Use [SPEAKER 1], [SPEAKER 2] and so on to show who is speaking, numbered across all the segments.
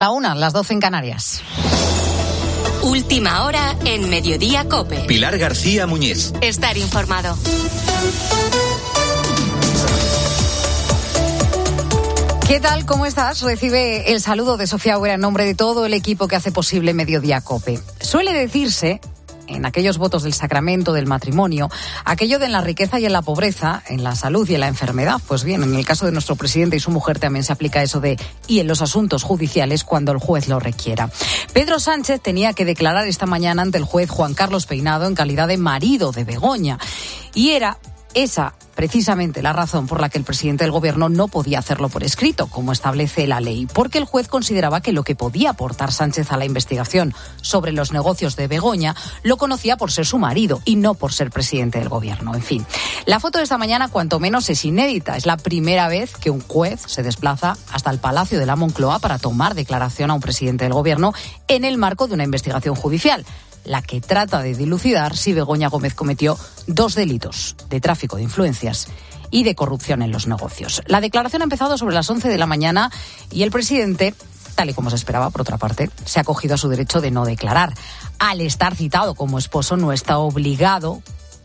[SPEAKER 1] La 1, las 12 en Canarias.
[SPEAKER 2] Última hora en Mediodía COPE.
[SPEAKER 3] Pilar García Muñiz.
[SPEAKER 2] Estar informado.
[SPEAKER 1] ¿Qué tal? ¿Cómo estás? Recibe el saludo de Sofía Huera en nombre de todo el equipo que hace posible Mediodía COPE. Suele decirse, en aquellos votos del sacramento del matrimonio, aquello de en la riqueza y en la pobreza, en la salud y en la enfermedad. Pues bien, en el caso de nuestro presidente y su mujer también se aplica eso de y en los asuntos judiciales cuando el juez lo requiera. Pedro Sánchez tenía que declarar esta mañana ante el juez Juan Carlos Peinado en calidad de marido de Begoña. Y era esa precisamente la razón por la que el presidente del Gobierno no podía hacerlo por escrito, como establece la ley, porque el juez consideraba que lo que podía aportar Sánchez a la investigación sobre los negocios de Begoña lo conocía por ser su marido y no por ser presidente del Gobierno. En fin, la foto de esta mañana cuanto menos es inédita. Es la primera vez que un juez se desplaza hasta el Palacio de la Moncloa para tomar declaración a un presidente del Gobierno en el marco de una investigación judicial, la que trata de dilucidar si Begoña Gómez cometió 2 delitos de tráfico de influencias y de corrupción en los negocios. La declaración ha empezado sobre las 11 de la mañana y el presidente, tal y como se esperaba, por otra parte, se ha acogido a su derecho de no declarar. Al estar citado como esposo no está obligado,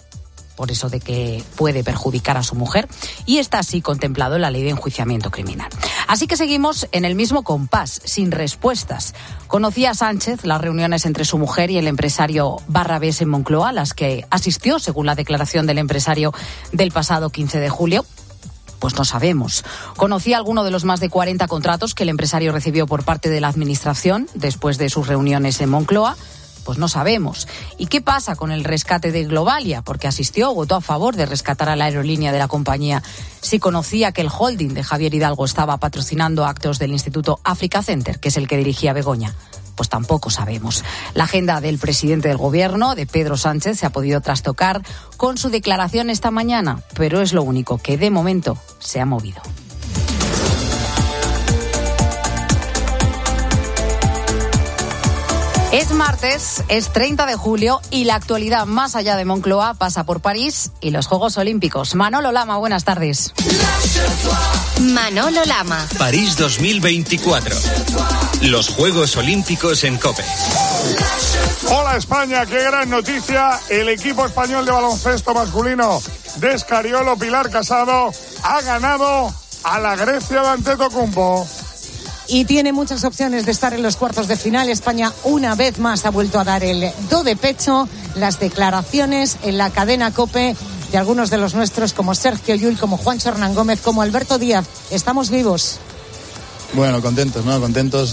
[SPEAKER 1] por eso de que puede perjudicar a su mujer, y está así contemplado en la ley de enjuiciamiento criminal. Así que seguimos en el mismo compás, sin respuestas. Conocía Sánchez las reuniones entre su mujer y el empresario Barrabés en Moncloa, a las que asistió, según la declaración del empresario del pasado 15 de julio. Pues no sabemos. ¿Conocía alguno de los más de 40 contratos que el empresario recibió por parte de la Administración después de sus reuniones en Moncloa? Pues no sabemos. ¿Y qué pasa con el rescate de Globalia? Porque asistió o votó a favor de rescatar a la aerolínea de la compañía. Si conocía que el holding de Javier Hidalgo estaba patrocinando actos del Instituto Africa Center, que es el que dirigía Begoña, pues tampoco sabemos. La agenda del presidente del Gobierno, de Pedro Sánchez, se ha podido trastocar con su declaración esta mañana, pero es lo único que de momento se ha movido. Es martes, es 30 de julio y la actualidad más allá de Moncloa pasa por París y los Juegos Olímpicos. Manolo Lama, buenas tardes.
[SPEAKER 2] Manolo Lama.
[SPEAKER 3] París 2024. Los Juegos Olímpicos en COPE.
[SPEAKER 4] Hola España, qué gran noticia. El equipo español de baloncesto masculino de Escariolo, Pilar Casado, ha ganado a la Grecia de Antetokounmpo.
[SPEAKER 5] Y tiene muchas opciones de estar en los cuartos de final. España una vez más ha vuelto a dar el do de pecho. Las declaraciones en la cadena COPE de algunos de los nuestros, como Sergio Llull, como Juancho Hernán Gómez, como Alberto Díaz. Estamos vivos.
[SPEAKER 6] Bueno, contentos, ¿no? Contentos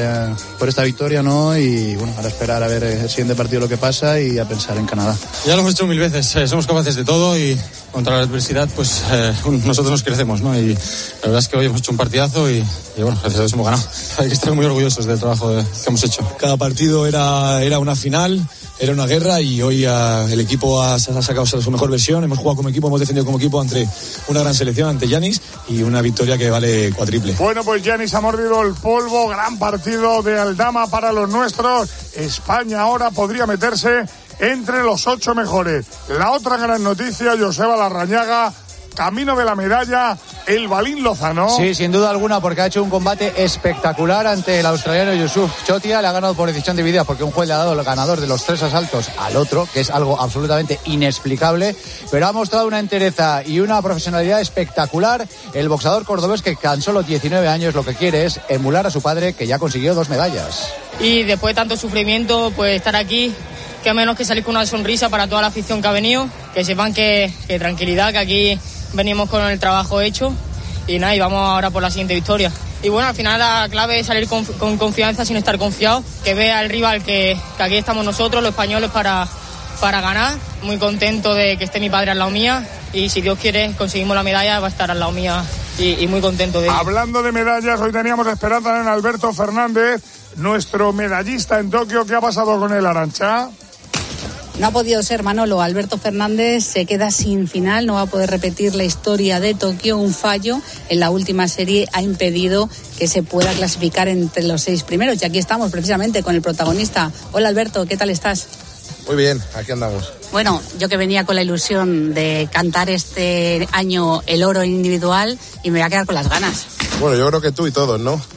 [SPEAKER 6] por esta victoria, ¿no? Y bueno, ahora esperar a ver el siguiente partido lo que pasa y a pensar en Canadá.
[SPEAKER 7] Ya lo hemos hecho 1000 veces, somos capaces de todo y contra la adversidad pues nosotros nos crecemos, ¿no? Y la verdad es que hoy hemos hecho un partidazo y bueno, gracias a Dios hemos ganado. Hay que estar muy orgullosos del trabajo que hemos hecho.
[SPEAKER 8] Cada partido era una final, era una guerra y hoy el equipo ha sacado su mejor versión. Hemos jugado como equipo, hemos defendido como equipo ante una gran selección, ante Giannis, y una victoria que vale cuádruple.
[SPEAKER 4] Bueno, pues Giannis ha mordido el polvo, gran partido de Aldama para los nuestros. España ahora podría meterse entre los 8 mejores. La otra gran noticia, Joseba Larrañaga, camino de la medalla, el Balín Lozano.
[SPEAKER 9] Sí, sin duda alguna, porque ha hecho un combate espectacular ante el australiano Yusuf Chotia. Le ha ganado por decisión dividida porque un juez le ha dado el ganador de los 3 asaltos al otro, que es algo absolutamente inexplicable, pero ha mostrado una entereza y una profesionalidad espectacular. El boxeador cordobés, que con solo 19 años lo que quiere es emular a su padre, que ya consiguió 2 medallas.
[SPEAKER 10] Y después de tanto sufrimiento, pues estar aquí, qué menos que salir con una sonrisa para toda la afición que ha venido, que sepan que tranquilidad, que aquí venimos con el trabajo hecho y nada, y vamos ahora por la siguiente victoria. Y bueno, al final la clave es salir con confianza sin estar confiado, que vea el rival que aquí estamos nosotros, los españoles, para ganar. Muy contento de que esté mi padre al lado mía y si Dios quiere conseguimos la medalla, va a estar al lado mía y muy contento de ello.
[SPEAKER 4] Hablando de medallas, hoy teníamos esperanza en Alberto Fernández, nuestro medallista en Tokio. ¿Qué ha pasado con el Arantxa?
[SPEAKER 11] No ha podido ser, Manolo. Alberto Fernández se queda sin final, no va a poder repetir la historia de Tokio. Un fallo en la última serie ha impedido que se pueda clasificar entre los 6 primeros. Y aquí estamos precisamente con el protagonista. Hola Alberto, ¿qué tal estás?
[SPEAKER 12] Muy bien, aquí andamos.
[SPEAKER 11] Bueno, yo que venía con la ilusión de cantar este año el oro individual y me voy a quedar con las ganas.
[SPEAKER 12] Bueno, yo creo que tú y todos, ¿no?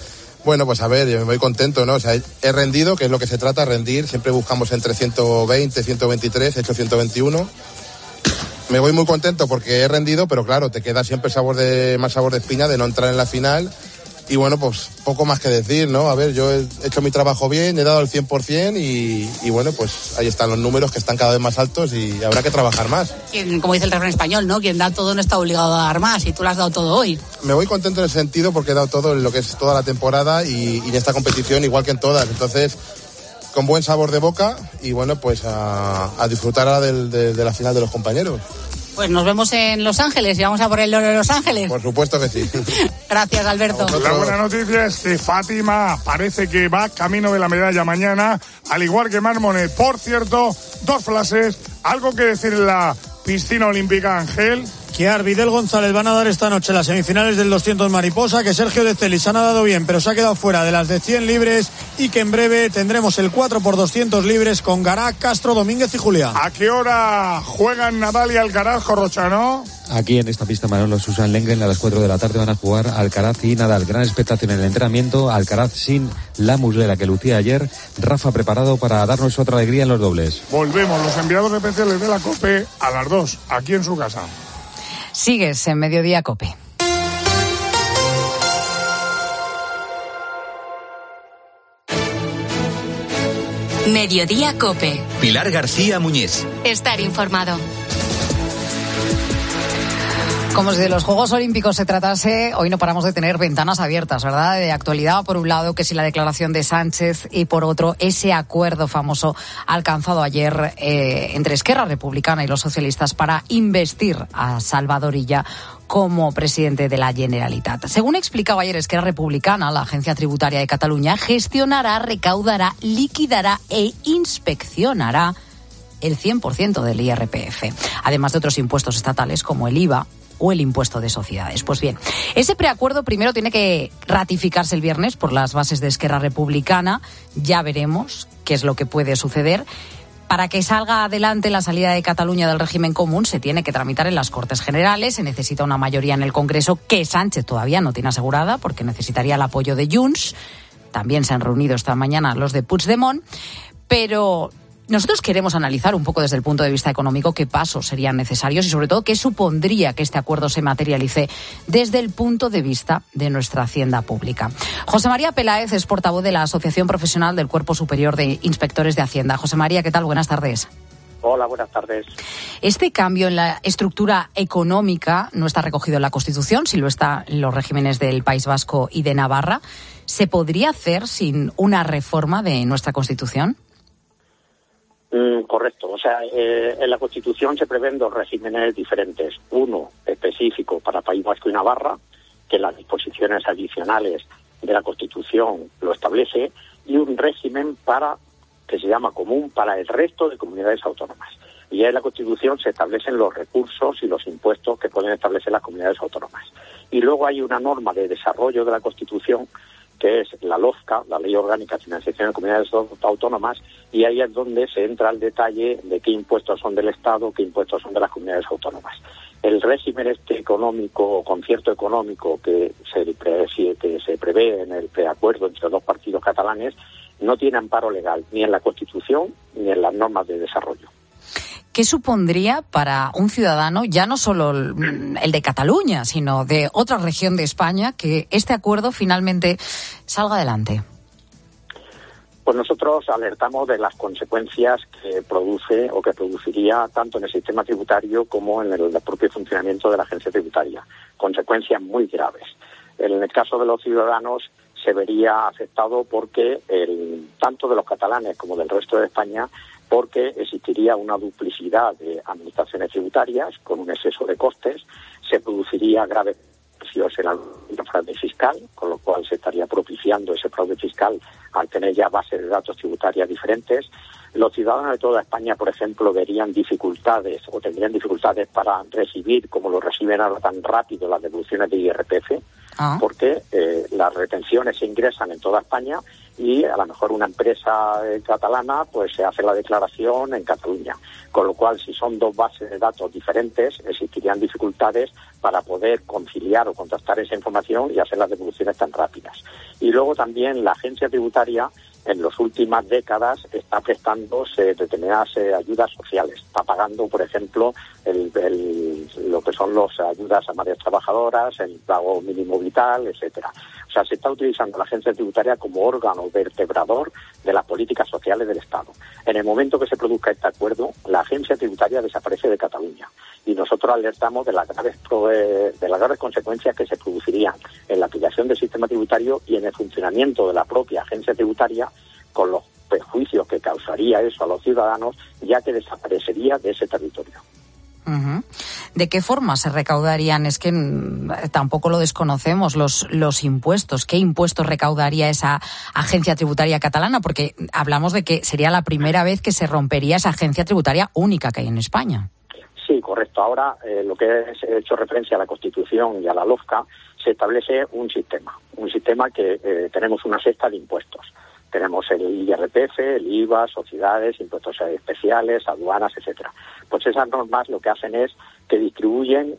[SPEAKER 12] Bueno, pues a ver, yo me voy contento, ¿no? O sea, he rendido, que es lo que se trata, rendir. Siempre buscamos entre 120, 123, he hecho 121. Me voy muy contento porque he rendido, pero claro, te queda siempre más sabor de espina de no entrar en la final. Y bueno, pues poco más que decir, ¿no? A ver, yo he hecho mi trabajo bien, he dado el 100% y bueno, pues ahí están los números que están cada vez más altos y habrá que trabajar más.
[SPEAKER 11] Como dice el refrán español, ¿no? Quien da todo no está obligado a dar más y tú lo has dado todo hoy.
[SPEAKER 12] Me voy contento en el sentido porque he dado todo en lo que es toda la temporada y en esta competición igual que en todas. Entonces, con buen sabor de boca y bueno, pues a disfrutar ahora de la final de los compañeros.
[SPEAKER 11] Pues nos vemos en Los Ángeles y vamos a por el oro de Los Ángeles.
[SPEAKER 12] Por supuesto que sí.
[SPEAKER 11] Gracias, Alberto.
[SPEAKER 4] La buena noticia es que Fátima parece que va camino de la medalla mañana, al igual que Mar Monet. Por cierto, 2 flashes, algo que decir en la piscina olímpica, Ángel.
[SPEAKER 13] Que Arvidel González van a dar esta noche las semifinales del 200 mariposa, que Sergio de Celis ha nadado bien, pero se ha quedado fuera de las de 100 libres y que en breve tendremos el 4x200 libres con Gará, Castro, Domínguez y Julián.
[SPEAKER 4] ¿A qué hora juegan Nadal y Alcaraz, Corrochano?
[SPEAKER 14] Aquí en esta pista, Manolo, Susan Lengren, a las 4 de la tarde van a jugar Alcaraz y Nadal. Gran expectación en el entrenamiento, Alcaraz sin la muslera que lucía ayer, Rafa preparado para darnos otra alegría en los dobles.
[SPEAKER 4] Volvemos, los enviados especiales de la COPE a las 2, aquí en su casa.
[SPEAKER 1] Sigues en Mediodía COPE.
[SPEAKER 2] Mediodía COPE.
[SPEAKER 3] Pilar García Muñiz.
[SPEAKER 2] Estar informado.
[SPEAKER 1] Como si de los Juegos Olímpicos se tratase, hoy no paramos de tener ventanas abiertas, ¿verdad? De actualidad, por un lado, que si la declaración de Sánchez y por otro, ese acuerdo famoso alcanzado ayer entre Esquerra Republicana y los socialistas para investir a Salvador Illa como presidente de la Generalitat. Según explicaba ayer Esquerra Republicana, la Agencia Tributaria de Cataluña gestionará, recaudará, liquidará e inspeccionará el 100% del IRPF, además de otros impuestos estatales como el IVA o el impuesto de sociedades. Pues bien, ese preacuerdo primero tiene que ratificarse el viernes por las bases de Esquerra Republicana. Ya veremos qué es lo que puede suceder. Para que salga adelante la salida de Cataluña del régimen común se tiene que tramitar en las Cortes Generales, se necesita una mayoría en el Congreso que Sánchez todavía no tiene asegurada porque necesitaría el apoyo de Junts. También se han reunido esta mañana los de Puigdemont, pero nosotros queremos analizar un poco desde el punto de vista económico qué pasos serían necesarios y sobre todo qué supondría que este acuerdo se materialice desde el punto de vista de nuestra hacienda pública. José María Peláez es portavoz de la Asociación Profesional del Cuerpo Superior de Inspectores de Hacienda. José María, ¿qué tal? Buenas tardes.
[SPEAKER 15] Hola, buenas tardes.
[SPEAKER 1] Este cambio en la estructura económica no está recogido en la Constitución, si lo está en los regímenes del País Vasco y de Navarra. ¿Se podría hacer sin una reforma de nuestra Constitución?
[SPEAKER 15] Correcto. O sea, en la Constitución se prevén 2 regímenes diferentes. Uno específico para País Vasco y Navarra, que las disposiciones adicionales de la Constitución lo establece, y un régimen que se llama común para el resto de comunidades autónomas. Y ya en la Constitución se establecen los recursos y los impuestos que pueden establecer las comunidades autónomas. Y luego hay una norma de desarrollo de la Constitución que es la LOFCA, la Ley Orgánica de Financiación de Comunidades Autónomas, y ahí es donde se entra el detalle de qué impuestos son del Estado, qué impuestos son de las comunidades autónomas. El régimen económico, concierto económico que se prevé en el preacuerdo entre 2 partidos catalanes, no tiene amparo legal ni en la Constitución ni en las normas de desarrollo.
[SPEAKER 1] ¿Qué supondría para un ciudadano, ya no solo el de Cataluña, sino de otra región de España, que este acuerdo finalmente salga adelante?
[SPEAKER 15] Pues nosotros alertamos de las consecuencias que produce o que produciría tanto en el sistema tributario como en el propio funcionamiento de la agencia tributaria. Consecuencias muy graves. En el caso de los ciudadanos se vería afectado porque tanto de los catalanes como del resto de España, porque existiría una duplicidad de administraciones tributarias con un exceso de costes, se produciría graves precios en el fraude fiscal, con lo cual se estaría propiciando ese fraude fiscal al tener ya bases de datos tributarias diferentes. Los ciudadanos de toda España, por ejemplo, verían dificultades o tendrían dificultades para recibir, como lo reciben ahora tan rápido, las devoluciones de IRPF, porque las retenciones se ingresan en toda España y a lo mejor una empresa catalana pues se hace la declaración en Cataluña. Con lo cual, si son dos bases de datos diferentes, existirían dificultades para poder conciliar o contrastar esa información y hacer las devoluciones tan rápidas. Y luego también la agencia tributaria en las últimas décadas está prestando determinadas ayudas sociales. Está pagando, por ejemplo, lo que son las ayudas a madres trabajadoras, el pago mínimo vital, etcétera. O sea, se está utilizando la agencia tributaria como órgano vertebrador de las políticas sociales del Estado. En el momento que se produzca este acuerdo, la agencia tributaria desaparece de Cataluña y nosotros alertamos de las graves consecuencias que se producirían en la aplicación del sistema tributario y en el funcionamiento de la propia agencia tributaria, con los perjuicios que causaría eso a los ciudadanos, ya que desaparecería de ese territorio.
[SPEAKER 1] Uh-huh. ¿De qué forma se recaudarían? Es que tampoco lo desconocemos, los impuestos. ¿Qué impuestos recaudaría esa agencia tributaria catalana? Porque hablamos de que sería la primera vez que se rompería esa agencia tributaria única que hay en España.
[SPEAKER 15] Sí, correcto. Ahora, lo que he hecho referencia a la Constitución y a la LOFCA, se establece un sistema que tenemos una cesta de impuestos. Tenemos el IRPF, el IVA, sociedades, impuestos especiales, aduanas, etcétera. Pues esas normas lo que hacen es que distribuyen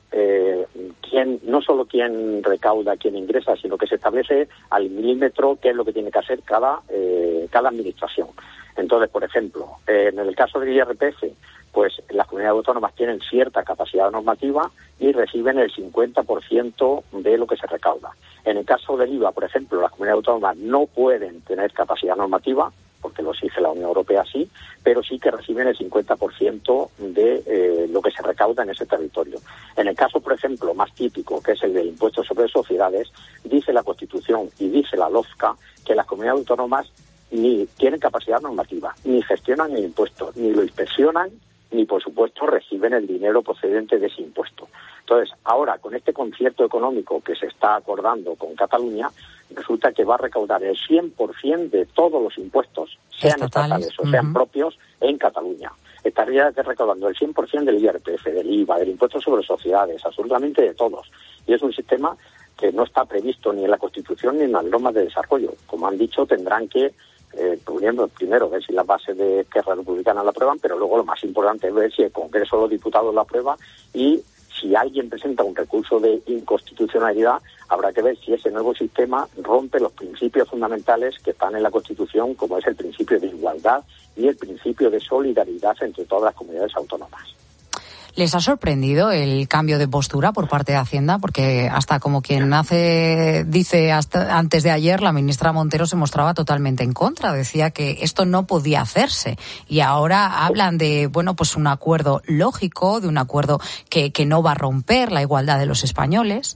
[SPEAKER 15] no solo quién recauda, quién ingresa, sino que se establece al milímetro qué es lo que tiene que hacer cada administración. Entonces, por ejemplo, en el caso del IRPF, pues las comunidades autónomas tienen cierta capacidad normativa y reciben el 50% de lo que se recauda. En el caso del IVA, por ejemplo, las comunidades autónomas no pueden tener capacidad normativa, porque lo exige la Unión Europea, sí, pero sí que reciben el 50% de lo que se recauda en ese territorio. En el caso, por ejemplo, más típico, que es el del impuesto sobre sociedades, dice la Constitución y dice la LOFCA que las comunidades autónomas ni tienen capacidad normativa, ni gestionan el impuesto, ni lo inspeccionan, ni por supuesto reciben el dinero procedente de ese impuesto. Entonces, ahora con este concierto económico que se está acordando con Cataluña, resulta que va a recaudar el 100% de todos los impuestos, sean estatales o sean propios, en Cataluña. Estaría recaudando el 100% del IRPF, del IVA, del impuesto sobre sociedades, absolutamente de todos. Y es un sistema que no está previsto ni en la Constitución ni en las normas de desarrollo. Como han dicho, tendrán que primero ver si las bases de Esquerra Republicana la aprueban, pero luego lo más importante es ver si el Congreso de los Diputados la aprueba y si alguien presenta un recurso de inconstitucionalidad, habrá que ver si ese nuevo sistema rompe los principios fundamentales que están en la Constitución, como es el principio de igualdad y el principio de solidaridad entre todas las comunidades autónomas.
[SPEAKER 1] ¿Les ha sorprendido el cambio de postura por parte de Hacienda? Porque hasta como quien dice hasta antes de ayer, la ministra Montero se mostraba totalmente en contra. Decía que esto no podía hacerse. Y ahora hablan de, pues un acuerdo lógico, de un acuerdo que no va a romper la igualdad de los españoles.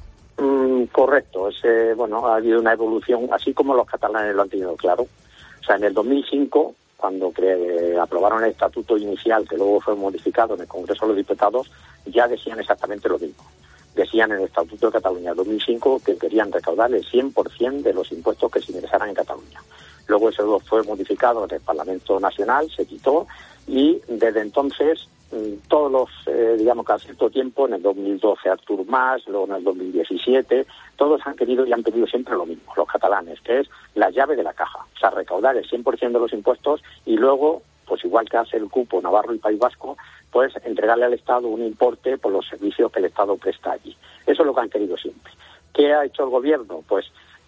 [SPEAKER 15] Correcto. Ha habido una evolución, así como los catalanes lo han tenido claro. O sea, en el 2005... cuando aprobaron el estatuto inicial, que luego fue modificado en el Congreso de los Diputados, ya decían exactamente lo mismo. Decían en el Estatuto de Cataluña 2005 que querían recaudar el 100% de los impuestos que se ingresaran en Cataluña. Luego eso fue modificado en el Parlamento Nacional, se quitó, y desde entonces todos los, cada cierto tiempo, en el 2012 Artur Mas, luego en el 2017, todos han querido y han pedido siempre lo mismo, los catalanes, que es la llave de la caja, o sea, recaudar el 100% de los impuestos y luego, pues igual que hace el cupo Navarro y País Vasco, pues entregarle al Estado un importe por los servicios que el Estado presta allí. Eso es lo que han querido siempre. ¿Qué ha hecho el Gobierno? Pues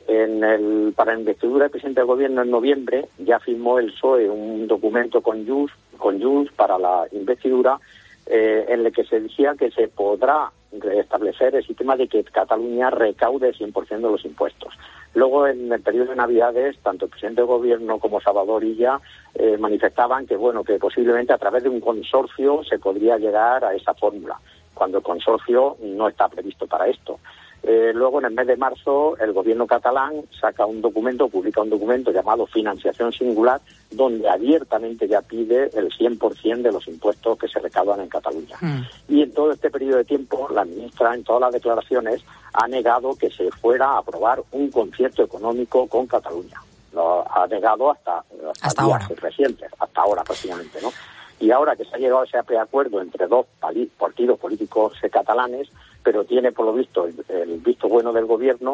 [SPEAKER 15] para la investidura del presidente del Gobierno en noviembre ya firmó el PSOE un documento con Junts para la investidura en el que se decía que se podrá restablecer el sistema de que Cataluña recaude el 100% de los impuestos. Luego, en el periodo de Navidades, tanto el presidente del Gobierno como Salvador Illa manifestaban que posiblemente a través de un consorcio se podría llegar a esa fórmula, cuando el consorcio no está previsto para esto. Luego, en el mes de marzo, el gobierno catalán publica un documento llamado Financiación Singular, donde abiertamente ya pide el 100% de los impuestos que se recaudan en Cataluña. Y en todo este periodo de tiempo, la ministra, en todas las declaraciones, ha negado que se fuera a aprobar un concierto económico con Cataluña. Lo ha negado hasta
[SPEAKER 1] ahora
[SPEAKER 15] recientes, hasta ahora prácticamente, ¿no? Y ahora que se ha llegado a ese preacuerdo entre dos partidos políticos catalanes, pero tiene por lo visto el visto bueno del gobierno,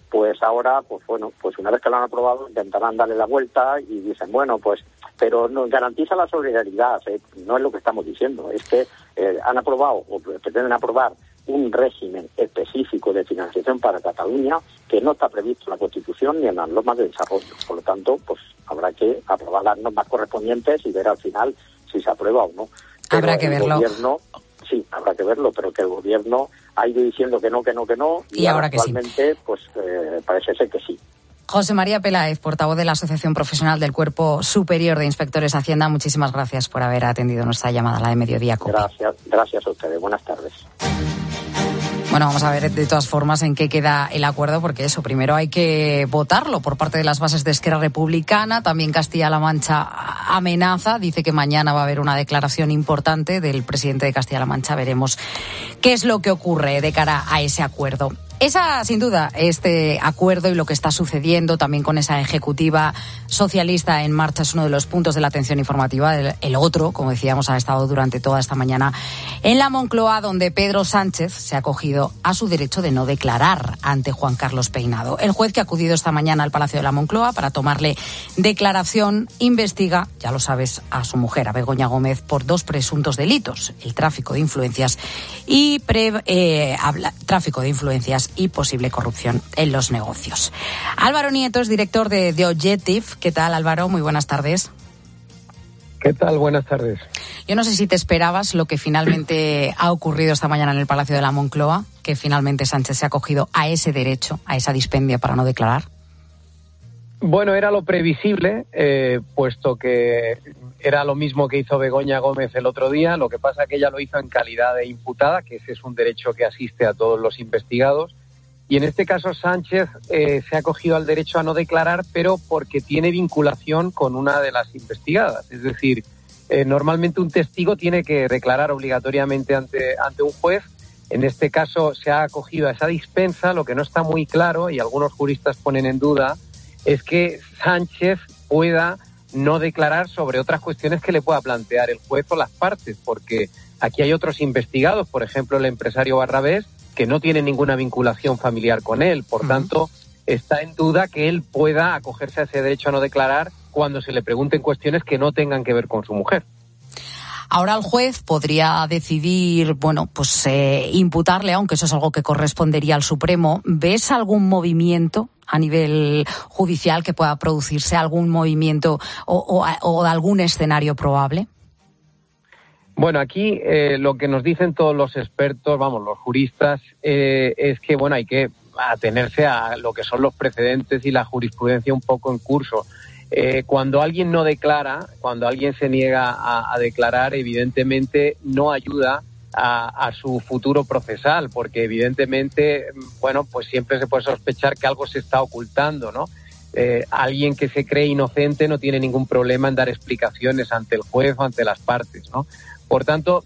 [SPEAKER 15] pues ahora, pues bueno, pues una vez que lo han aprobado intentarán darle la vuelta y dicen, bueno, pues, pero nos garantiza la solidaridad, no es lo que estamos diciendo, es que han aprobado o pretenden aprobar un régimen específico de financiación para Cataluña que no está previsto en la Constitución ni en las normas de desarrollo. Por lo tanto, pues habrá que aprobar las normas correspondientes y ver al final si se aprueba o no. Pero
[SPEAKER 1] habrá que verlo.
[SPEAKER 15] Sí, habrá que verlo, pero que el gobierno ha ido diciendo que no, y
[SPEAKER 1] ahora que
[SPEAKER 15] actualmente
[SPEAKER 1] sí.
[SPEAKER 15] Pues parece ser que sí.
[SPEAKER 1] José María Peláez, portavoz de la Asociación Profesional del Cuerpo Superior de Inspectores de Hacienda, muchísimas gracias por haber atendido nuestra llamada, la de Mediodía COPE.
[SPEAKER 15] Gracias a ustedes. Buenas tardes.
[SPEAKER 1] Bueno, vamos a ver de todas formas en qué queda el acuerdo, porque eso, primero hay que votarlo por parte de las bases de Esquerra Republicana. También Castilla-La Mancha amenaza, dice que mañana va a haber una declaración importante del presidente de Castilla-La Mancha. Veremos qué es lo que ocurre de cara a ese acuerdo. Esa, sin duda, este acuerdo y lo que está sucediendo también con esa ejecutiva socialista en marcha es uno de los puntos de la atención informativa. El otro, como decíamos, ha estado durante toda esta mañana en la Moncloa, donde Pedro Sánchez se ha acogido a su derecho de no declarar ante Juan Carlos Peinado. El juez que ha acudido esta mañana al Palacio de la Moncloa para tomarle declaración investiga, ya lo sabes, a su mujer, a Begoña Gómez, por 2 presuntos delitos: el tráfico de influencias y posible corrupción en los negocios. Álvaro Nieto es director de The Objective. ¿Qué tal, Álvaro? Muy buenas tardes.
[SPEAKER 16] ¿Qué tal? Buenas tardes.
[SPEAKER 1] Yo no sé si te esperabas lo que finalmente ha ocurrido esta mañana en el Palacio de la Moncloa, que finalmente Sánchez se ha acogido a ese derecho, a esa dispendia para no declarar.
[SPEAKER 16] Bueno, era lo previsible, puesto que era lo mismo que hizo Begoña Gómez el otro día. Lo que pasa es que ella lo hizo en calidad de imputada, que ese es un derecho que asiste a todos los investigados. Y en este caso Sánchez se ha acogido al derecho a no declarar, pero porque tiene vinculación con una de las investigadas. Es decir, normalmente un testigo tiene que declarar obligatoriamente ante un juez. En este caso se ha acogido a esa dispensa. Lo que no está muy claro, y algunos juristas ponen en duda, es que Sánchez pueda no declarar sobre otras cuestiones que le pueda plantear el juez o las partes, porque aquí hay otros investigados, por ejemplo el empresario Barrabés, que no tiene ninguna vinculación familiar con él. Por tanto, está en duda que él pueda acogerse a ese derecho a no declarar cuando se le pregunten cuestiones que no tengan que ver con su mujer.
[SPEAKER 1] Ahora el juez podría decidir, bueno, pues imputarle, aunque eso es algo que correspondería al Supremo. ¿Ves algún movimiento a nivel judicial que pueda producirse, algún movimiento o algún escenario probable?
[SPEAKER 16] Bueno, aquí lo que nos dicen todos los expertos, los juristas, es que bueno, hay que atenerse a lo que son los precedentes y la jurisprudencia un poco en curso. Cuando alguien no declara, cuando alguien se niega a declarar, evidentemente no ayuda a su futuro procesal, porque evidentemente, bueno, pues siempre se puede sospechar que algo se está ocultando, ¿no? Alguien que se cree inocente no tiene ningún problema en dar explicaciones ante el juez o ante las partes, ¿no? Por tanto,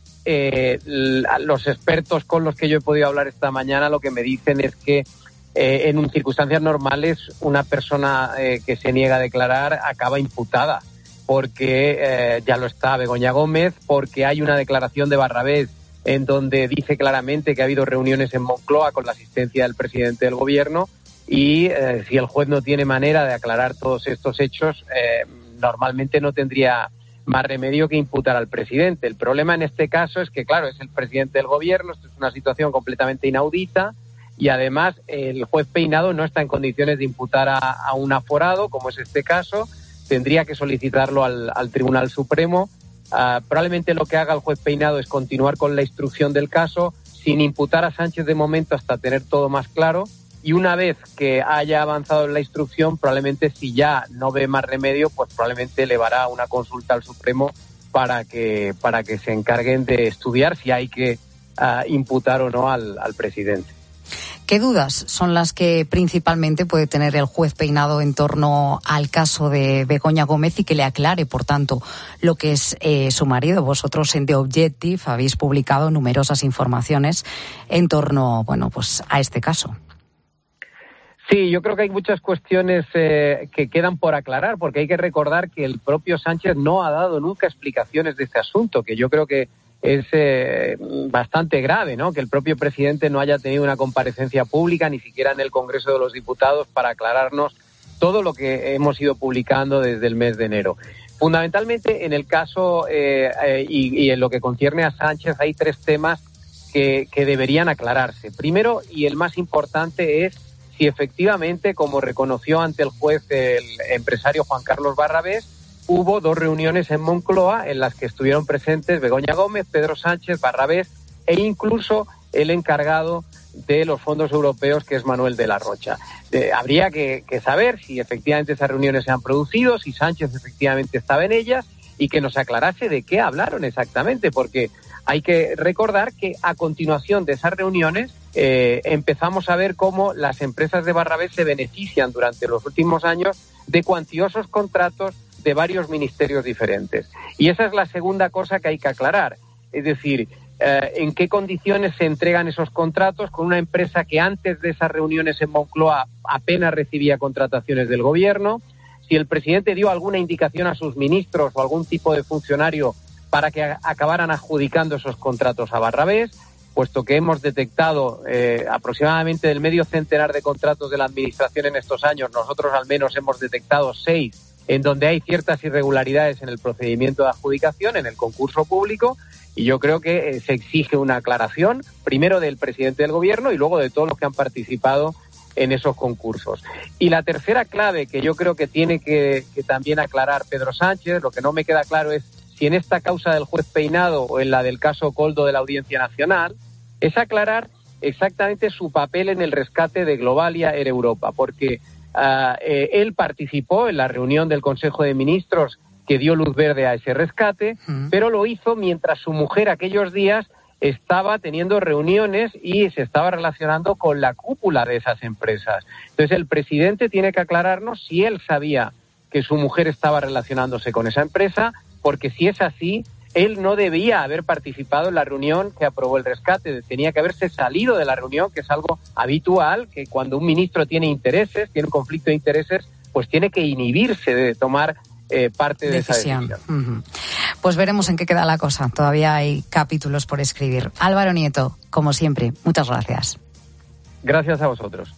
[SPEAKER 16] los expertos con los que yo he podido hablar esta mañana lo que me dicen es que en circunstancias normales una persona que se niega a declarar acaba imputada, porque ya lo está Begoña Gómez, porque hay una declaración de Barrabés en donde dice claramente que ha habido reuniones en Moncloa con la asistencia del presidente del gobierno y si el juez no tiene manera de aclarar todos estos hechos, normalmente no tendría más remedio que imputar al presidente. El problema en este caso es que, claro, es el presidente del gobierno, esto es una situación completamente inaudita y además el juez Peinado no está en condiciones de imputar a un aforado, como es este caso, tendría que solicitarlo al Tribunal Supremo. Probablemente lo que haga el juez Peinado es continuar con la instrucción del caso sin imputar a Sánchez de momento hasta tener todo más claro, y una vez que haya avanzado en la instrucción, probablemente si ya no ve más remedio, pues probablemente elevará una consulta al Supremo para que se encarguen de estudiar si hay que imputar o no al presidente.
[SPEAKER 1] ¿Qué dudas son las que principalmente puede tener el juez Peinado en torno al caso de Begoña Gómez y que le aclare, por tanto, lo que es su marido? Vosotros en The Objective habéis publicado numerosas informaciones en torno, bueno, pues a este caso.
[SPEAKER 16] Sí, yo creo que hay muchas cuestiones que quedan por aclarar, porque hay que recordar que el propio Sánchez no ha dado nunca explicaciones de este asunto, que yo creo que es bastante grave, ¿no? Que el propio presidente no haya tenido una comparecencia pública, ni siquiera en el Congreso de los Diputados, para aclararnos todo lo que hemos ido publicando desde el mes de enero. Fundamentalmente, en el caso y en lo que concierne a Sánchez, hay 3 temas que deberían aclararse. Primero, y el más importante, es si efectivamente, como reconoció ante el juez el empresario Juan Carlos Barrabés, hubo 2 reuniones en Moncloa en las que estuvieron presentes Begoña Gómez, Pedro Sánchez, Barrabés e incluso el encargado de los fondos europeos, que es Manuel de la Rocha. Habría que saber si efectivamente esas reuniones se han producido, si Sánchez efectivamente estaba en ellas y que nos aclarase de qué hablaron exactamente, porque hay que recordar que a continuación de esas reuniones empezamos a ver cómo las empresas de Barrabés se benefician durante los últimos años de cuantiosos contratos de varios ministerios diferentes. Y esa es la segunda cosa que hay que aclarar. Es decir, en qué condiciones se entregan esos contratos con una empresa que antes de esas reuniones en Moncloa apenas recibía contrataciones del gobierno, si el presidente dio alguna indicación a sus ministros o algún tipo de funcionario para que acabaran adjudicando esos contratos a Barrabés, puesto que hemos detectado aproximadamente del medio centenar de contratos de la Administración en estos años, nosotros al menos hemos detectado 6 en donde hay ciertas irregularidades en el procedimiento de adjudicación, en el concurso público, y yo creo que se exige una aclaración, primero del presidente del gobierno y luego de todos los que han participado en esos concursos. Y la tercera clave que yo creo que tiene que también aclarar Pedro Sánchez, lo que no me queda claro es si en esta causa del juez Peinado o en la del caso Koldo de la Audiencia Nacional, es aclarar exactamente su papel en el rescate de Globalia Air Europa, porque él participó en la reunión del Consejo de Ministros que dio luz verde a ese rescate, pero lo hizo mientras su mujer aquellos días estaba teniendo reuniones y se estaba relacionando con la cúpula de esas empresas. Entonces el presidente tiene que aclararnos si él sabía que su mujer estaba relacionándose con esa empresa, porque si es así, él no debía haber participado en la reunión que aprobó el rescate, tenía que haberse salido de la reunión, que es algo habitual, que cuando un ministro tiene intereses, tiene un conflicto de intereses, pues tiene que inhibirse de tomar parte de esa decisión.
[SPEAKER 1] Pues veremos en qué queda la cosa, todavía hay capítulos por escribir. Álvaro Nieto, como siempre, muchas gracias.
[SPEAKER 16] Gracias a vosotros.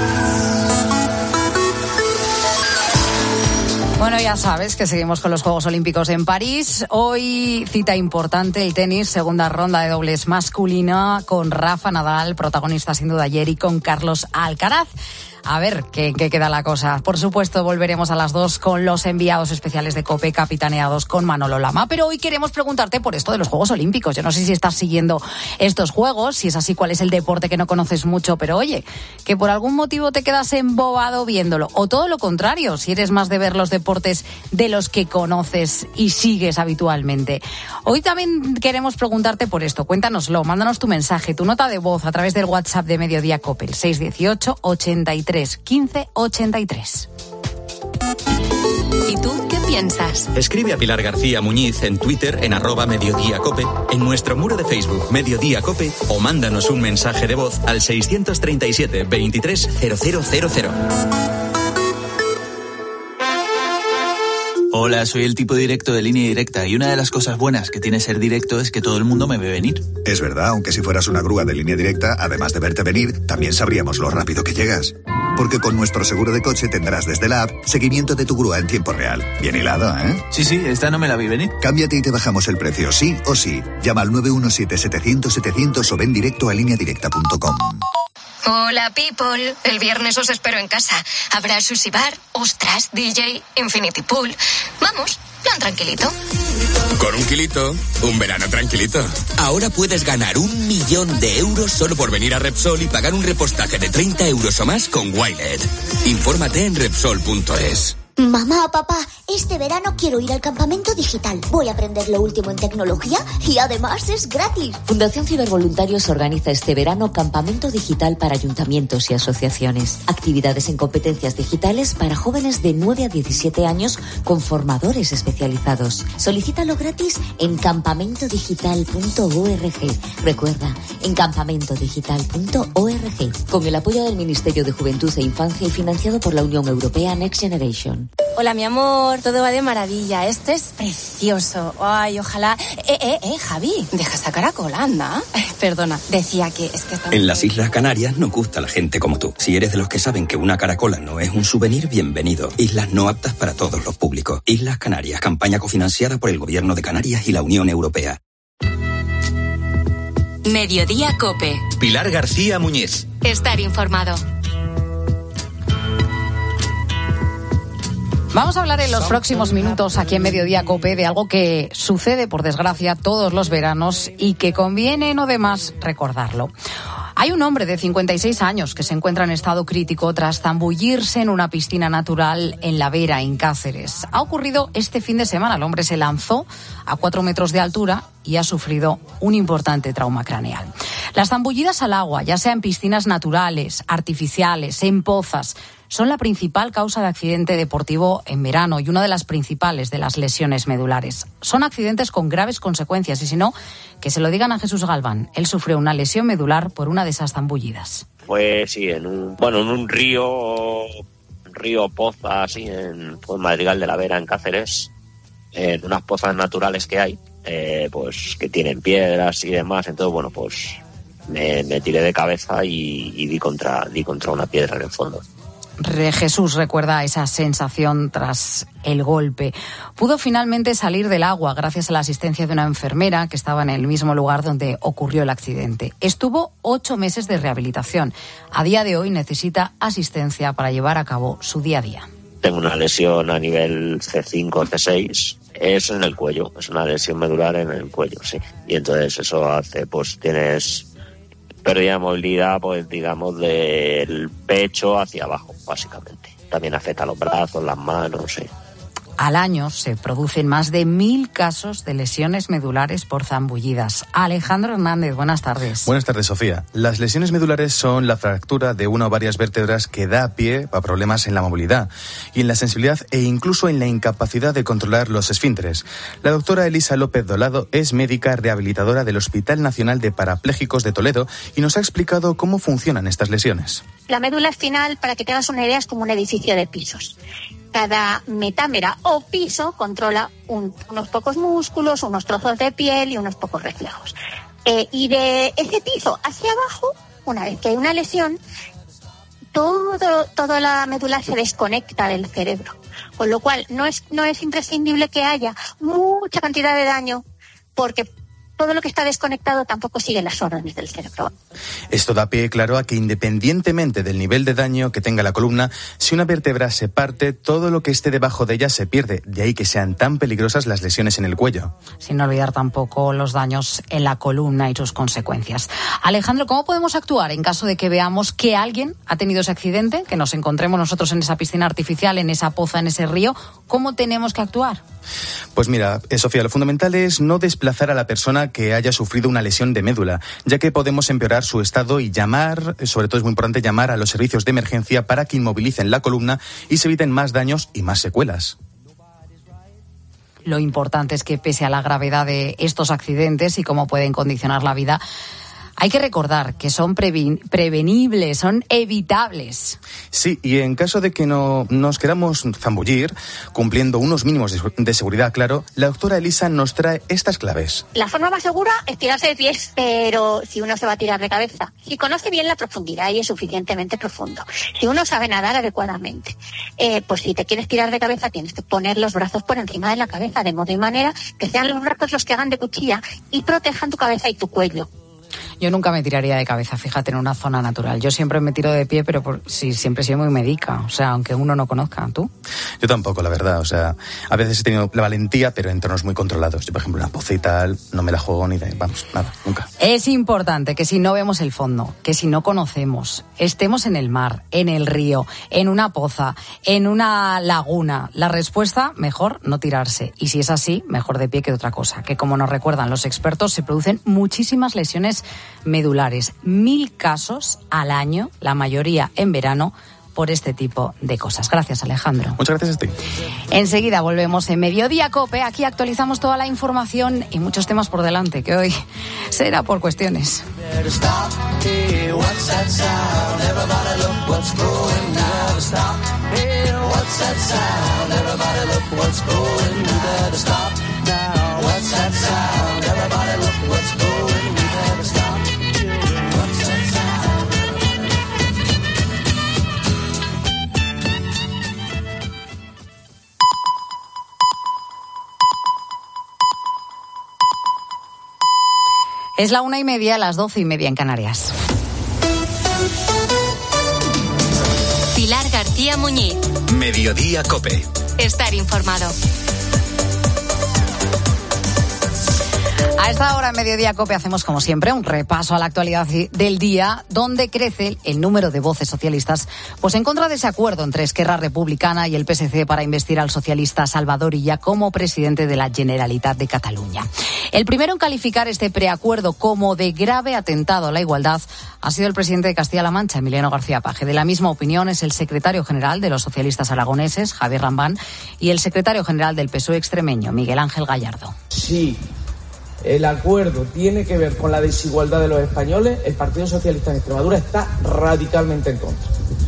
[SPEAKER 1] Bueno, ya sabes que seguimos con los Juegos Olímpicos en París. Hoy cita importante el tenis, segunda ronda de dobles masculina con Rafa Nadal, protagonista sin duda ayer, y con Carlos Alcaraz. A ver qué queda la cosa. Por supuesto, volveremos a las 2 con los enviados especiales de COPE, capitaneados con Manolo Lama. Pero hoy queremos preguntarte por esto de los Juegos Olímpicos. Yo no sé si estás siguiendo estos Juegos, si es así, cuál es el deporte que no conoces mucho, pero oye, que por algún motivo te quedas embobado viéndolo. O todo lo contrario, si eres más de ver los deportes de los que conoces y sigues habitualmente. Hoy también queremos preguntarte por esto. Cuéntanoslo, mándanos tu mensaje, tu nota de voz a través del WhatsApp de Mediodía COPE, el 618 83 15 83.
[SPEAKER 2] ¿Y tú qué piensas?
[SPEAKER 3] Escribe a Pilar García Muñiz en Twitter en @mediodíacope, en nuestro muro de Facebook Mediodía Cope, o mándanos un mensaje de voz al 637 23 0000.
[SPEAKER 17] Hola, soy el tipo directo de Línea Directa y una de las cosas buenas que tiene ser directo es que todo el mundo me ve venir.
[SPEAKER 18] Es verdad, aunque si fueras una grúa de Línea Directa, además de verte venir, también sabríamos lo rápido que llegas. Porque con nuestro seguro de coche tendrás desde la app seguimiento de tu grúa en tiempo real. Bien hilado, ¿eh?
[SPEAKER 17] Sí, esta no me la vi venir.
[SPEAKER 18] Cámbiate y te bajamos el precio, sí o sí. Llama al 917-700-700 o ven directo a lineadirecta.com.
[SPEAKER 19] Hola, people. El viernes os espero en casa. Habrá sushi bar, ostras, DJ, infinity pool. Vamos, plan tranquilito.
[SPEAKER 20] Con 1 kilito, un verano tranquilito. Ahora puedes ganar 1 millón de euros solo por venir a Repsol y pagar un repostaje de 30 euros o más con Wilet. Infórmate en Repsol.es.
[SPEAKER 21] Mamá, papá, este verano quiero ir al campamento digital. Voy a aprender lo último en tecnología y además es gratis.
[SPEAKER 22] Fundación Cibervoluntarios organiza este verano campamento digital para ayuntamientos y asociaciones. Actividades en competencias digitales para jóvenes de 9 a 17 años con formadores especializados. Solicítalo gratis en campamentodigital.org. Recuerda, en campamentodigital.org. Con el apoyo del Ministerio de Juventud e Infancia y financiado por la Unión Europea Next Generation.
[SPEAKER 5] Hola, mi amor, todo va de maravilla. Esto es precioso. Ay, ojalá... Javi, deja esa caracola, anda. Perdona, decía que es que...
[SPEAKER 6] En las Islas Canarias nos gusta la gente como tú. Si eres de los que saben que una caracola no es un souvenir, bienvenido. Islas no aptas para todos los públicos. Islas Canarias, campaña cofinanciada por el Gobierno de Canarias y la Unión Europea.
[SPEAKER 2] Mediodía COPE.
[SPEAKER 3] Pilar García Muñiz.
[SPEAKER 2] Estar informado.
[SPEAKER 1] Vamos a hablar en los próximos minutos aquí en Mediodía COPE de algo que sucede, por desgracia, todos los veranos y que conviene no de más recordarlo. Hay un hombre de 56 años que se encuentra en estado crítico tras zambullirse en una piscina natural en La Vera, en Cáceres. Ha ocurrido este fin de semana. El hombre se lanzó a 4 metros de altura y ha sufrido un importante trauma craneal. Las zambullidas al agua, ya sea en piscinas naturales, artificiales, en pozas, son la principal causa de accidente deportivo en verano y una de las principales de las lesiones medulares. Son accidentes con graves consecuencias y si no, que se lo digan a Jesús Galván. Él sufrió una lesión medular por una de esas zambullidas.
[SPEAKER 23] Pues sí, en un río poza, así, en Madrigal de la Vera, en Cáceres, en unas pozas naturales que hay, pues que tienen piedras y demás. Entonces, bueno, pues me tiré de cabeza y di contra una piedra en el fondo.
[SPEAKER 1] Jesús recuerda esa sensación tras el golpe. Pudo finalmente salir del agua gracias a la asistencia de una enfermera que estaba en el mismo lugar donde ocurrió el accidente. Estuvo 8 meses de rehabilitación. A día de hoy necesita asistencia para llevar a cabo su día a día.
[SPEAKER 23] Tengo una lesión a nivel C5, C6. Es en el cuello, es una lesión medular en el cuello, sí. Y entonces eso hace, pues tienes pérdida de movilidad, pues digamos, del pecho hacia abajo, básicamente. También afecta a los brazos, las manos, sí.
[SPEAKER 1] Al año se producen más de 1.000 casos de lesiones medulares por zambullidas. Alejandro Hernández, buenas tardes.
[SPEAKER 24] Buenas tardes, Sofía. Las lesiones medulares son la fractura de una o varias vértebras que da pie a problemas en la movilidad y en la sensibilidad e incluso en la incapacidad de controlar los esfínteres. La doctora Elisa López Dolado es médica rehabilitadora del Hospital Nacional de Parapléjicos de Toledo y nos ha explicado cómo funcionan estas lesiones.
[SPEAKER 25] La médula espinal, para que te hagas una idea, es como un edificio de pisos. Cada metámera o piso controla unos pocos músculos, unos trozos de piel y unos pocos reflejos. Y de ese piso hacia abajo, una vez que hay una lesión, toda la médula se desconecta del cerebro. Con lo cual no es imprescindible que haya mucha cantidad de daño, porque todo lo que está desconectado tampoco sigue las órdenes del cerebro.
[SPEAKER 24] Esto da pie, claro, a que independientemente del nivel de daño que tenga la columna, si una vértebra se parte, todo lo que esté debajo de ella se pierde. De ahí que sean tan peligrosas las lesiones en el cuello.
[SPEAKER 1] Sin olvidar tampoco los daños en la columna y sus consecuencias. Alejandro, ¿cómo podemos actuar en caso de que veamos que alguien ha tenido ese accidente, que nos encontremos nosotros en esa piscina artificial, en esa poza, en ese río? ¿Cómo tenemos que actuar?
[SPEAKER 24] Pues mira, Sofía, lo fundamental es no desplazar a la persona que haya sufrido una lesión de médula, ya que podemos empeorar su estado y llamar, sobre todo es muy importante llamar a los servicios de emergencia para que inmovilicen la columna y se eviten más daños y más secuelas.
[SPEAKER 1] Lo importante es que pese a la gravedad de estos accidentes y cómo pueden condicionar la vida, hay que recordar que son prevenibles, son evitables.
[SPEAKER 24] Sí, y en caso de que no nos queramos zambullir, cumpliendo unos mínimos de seguridad, claro, la doctora Elisa nos trae estas claves.
[SPEAKER 25] La forma más segura es tirarse de pies, pero si uno se va a tirar de cabeza, si conoce bien la profundidad y es suficientemente profundo, si uno sabe nadar adecuadamente, pues si te quieres tirar de cabeza tienes que poner los brazos por encima de la cabeza, de modo y manera que sean los brazos los que hagan de cuchilla y protejan tu cabeza y tu cuello.
[SPEAKER 1] Yo nunca me tiraría de cabeza, fíjate, en una zona natural. Yo siempre me tiro de pie, pero sí, siempre he sido muy médica. O sea, aunque uno no conozca. ¿Tú?
[SPEAKER 24] Yo tampoco, la verdad. O sea, a veces he tenido la valentía, pero en entornos muy controlados. Yo, por ejemplo, una poza y tal, no me la juego ni de... Vamos, nada, nunca.
[SPEAKER 1] Es importante que si no vemos el fondo, que si no conocemos, estemos en el mar, en el río, en una poza, en una laguna. La respuesta, mejor no tirarse. Y si es así, mejor de pie que de otra cosa. Que como nos recuerdan los expertos, se producen muchísimas lesiones medulares, 1.000 casos al año, la mayoría en verano, por este tipo de cosas. Gracias, Alejandro.
[SPEAKER 24] Muchas gracias a ti.
[SPEAKER 1] Enseguida volvemos en Mediodía COPE. Aquí actualizamos toda la información y muchos temas por delante, que hoy será por cuestiones.
[SPEAKER 7] Stop, hey, what's that sound? Everybody look what's going down. Stop, hey, what's that sound? Everybody look what's going down. Stop now, what's that sound? Everybody look what's going down. Stop, what's that sound?
[SPEAKER 1] Es la 1:30, las 12:30 en Canarias.
[SPEAKER 2] Pilar García Muñiz.
[SPEAKER 3] Mediodía COPE.
[SPEAKER 2] Estar informado.
[SPEAKER 1] A esta hora en Mediodía COPE hacemos, como siempre, un repaso a la actualidad del día, donde crece el número de voces socialistas pues en contra de ese acuerdo entre Esquerra Republicana y el PSC para investir al socialista Salvador Illa como presidente de la Generalitat de Cataluña. El primero en calificar este preacuerdo como de grave atentado a la igualdad ha sido el presidente de Castilla-La Mancha, Emiliano García Paje. De la misma opinión es el secretario general de los socialistas aragoneses, Javier Rambán, y el secretario general del PSOE extremeño, Miguel Ángel Gallardo.
[SPEAKER 8] Sí. El acuerdo tiene que ver con la desigualdad de los españoles. El Partido Socialista en Extremadura está radicalmente en contra.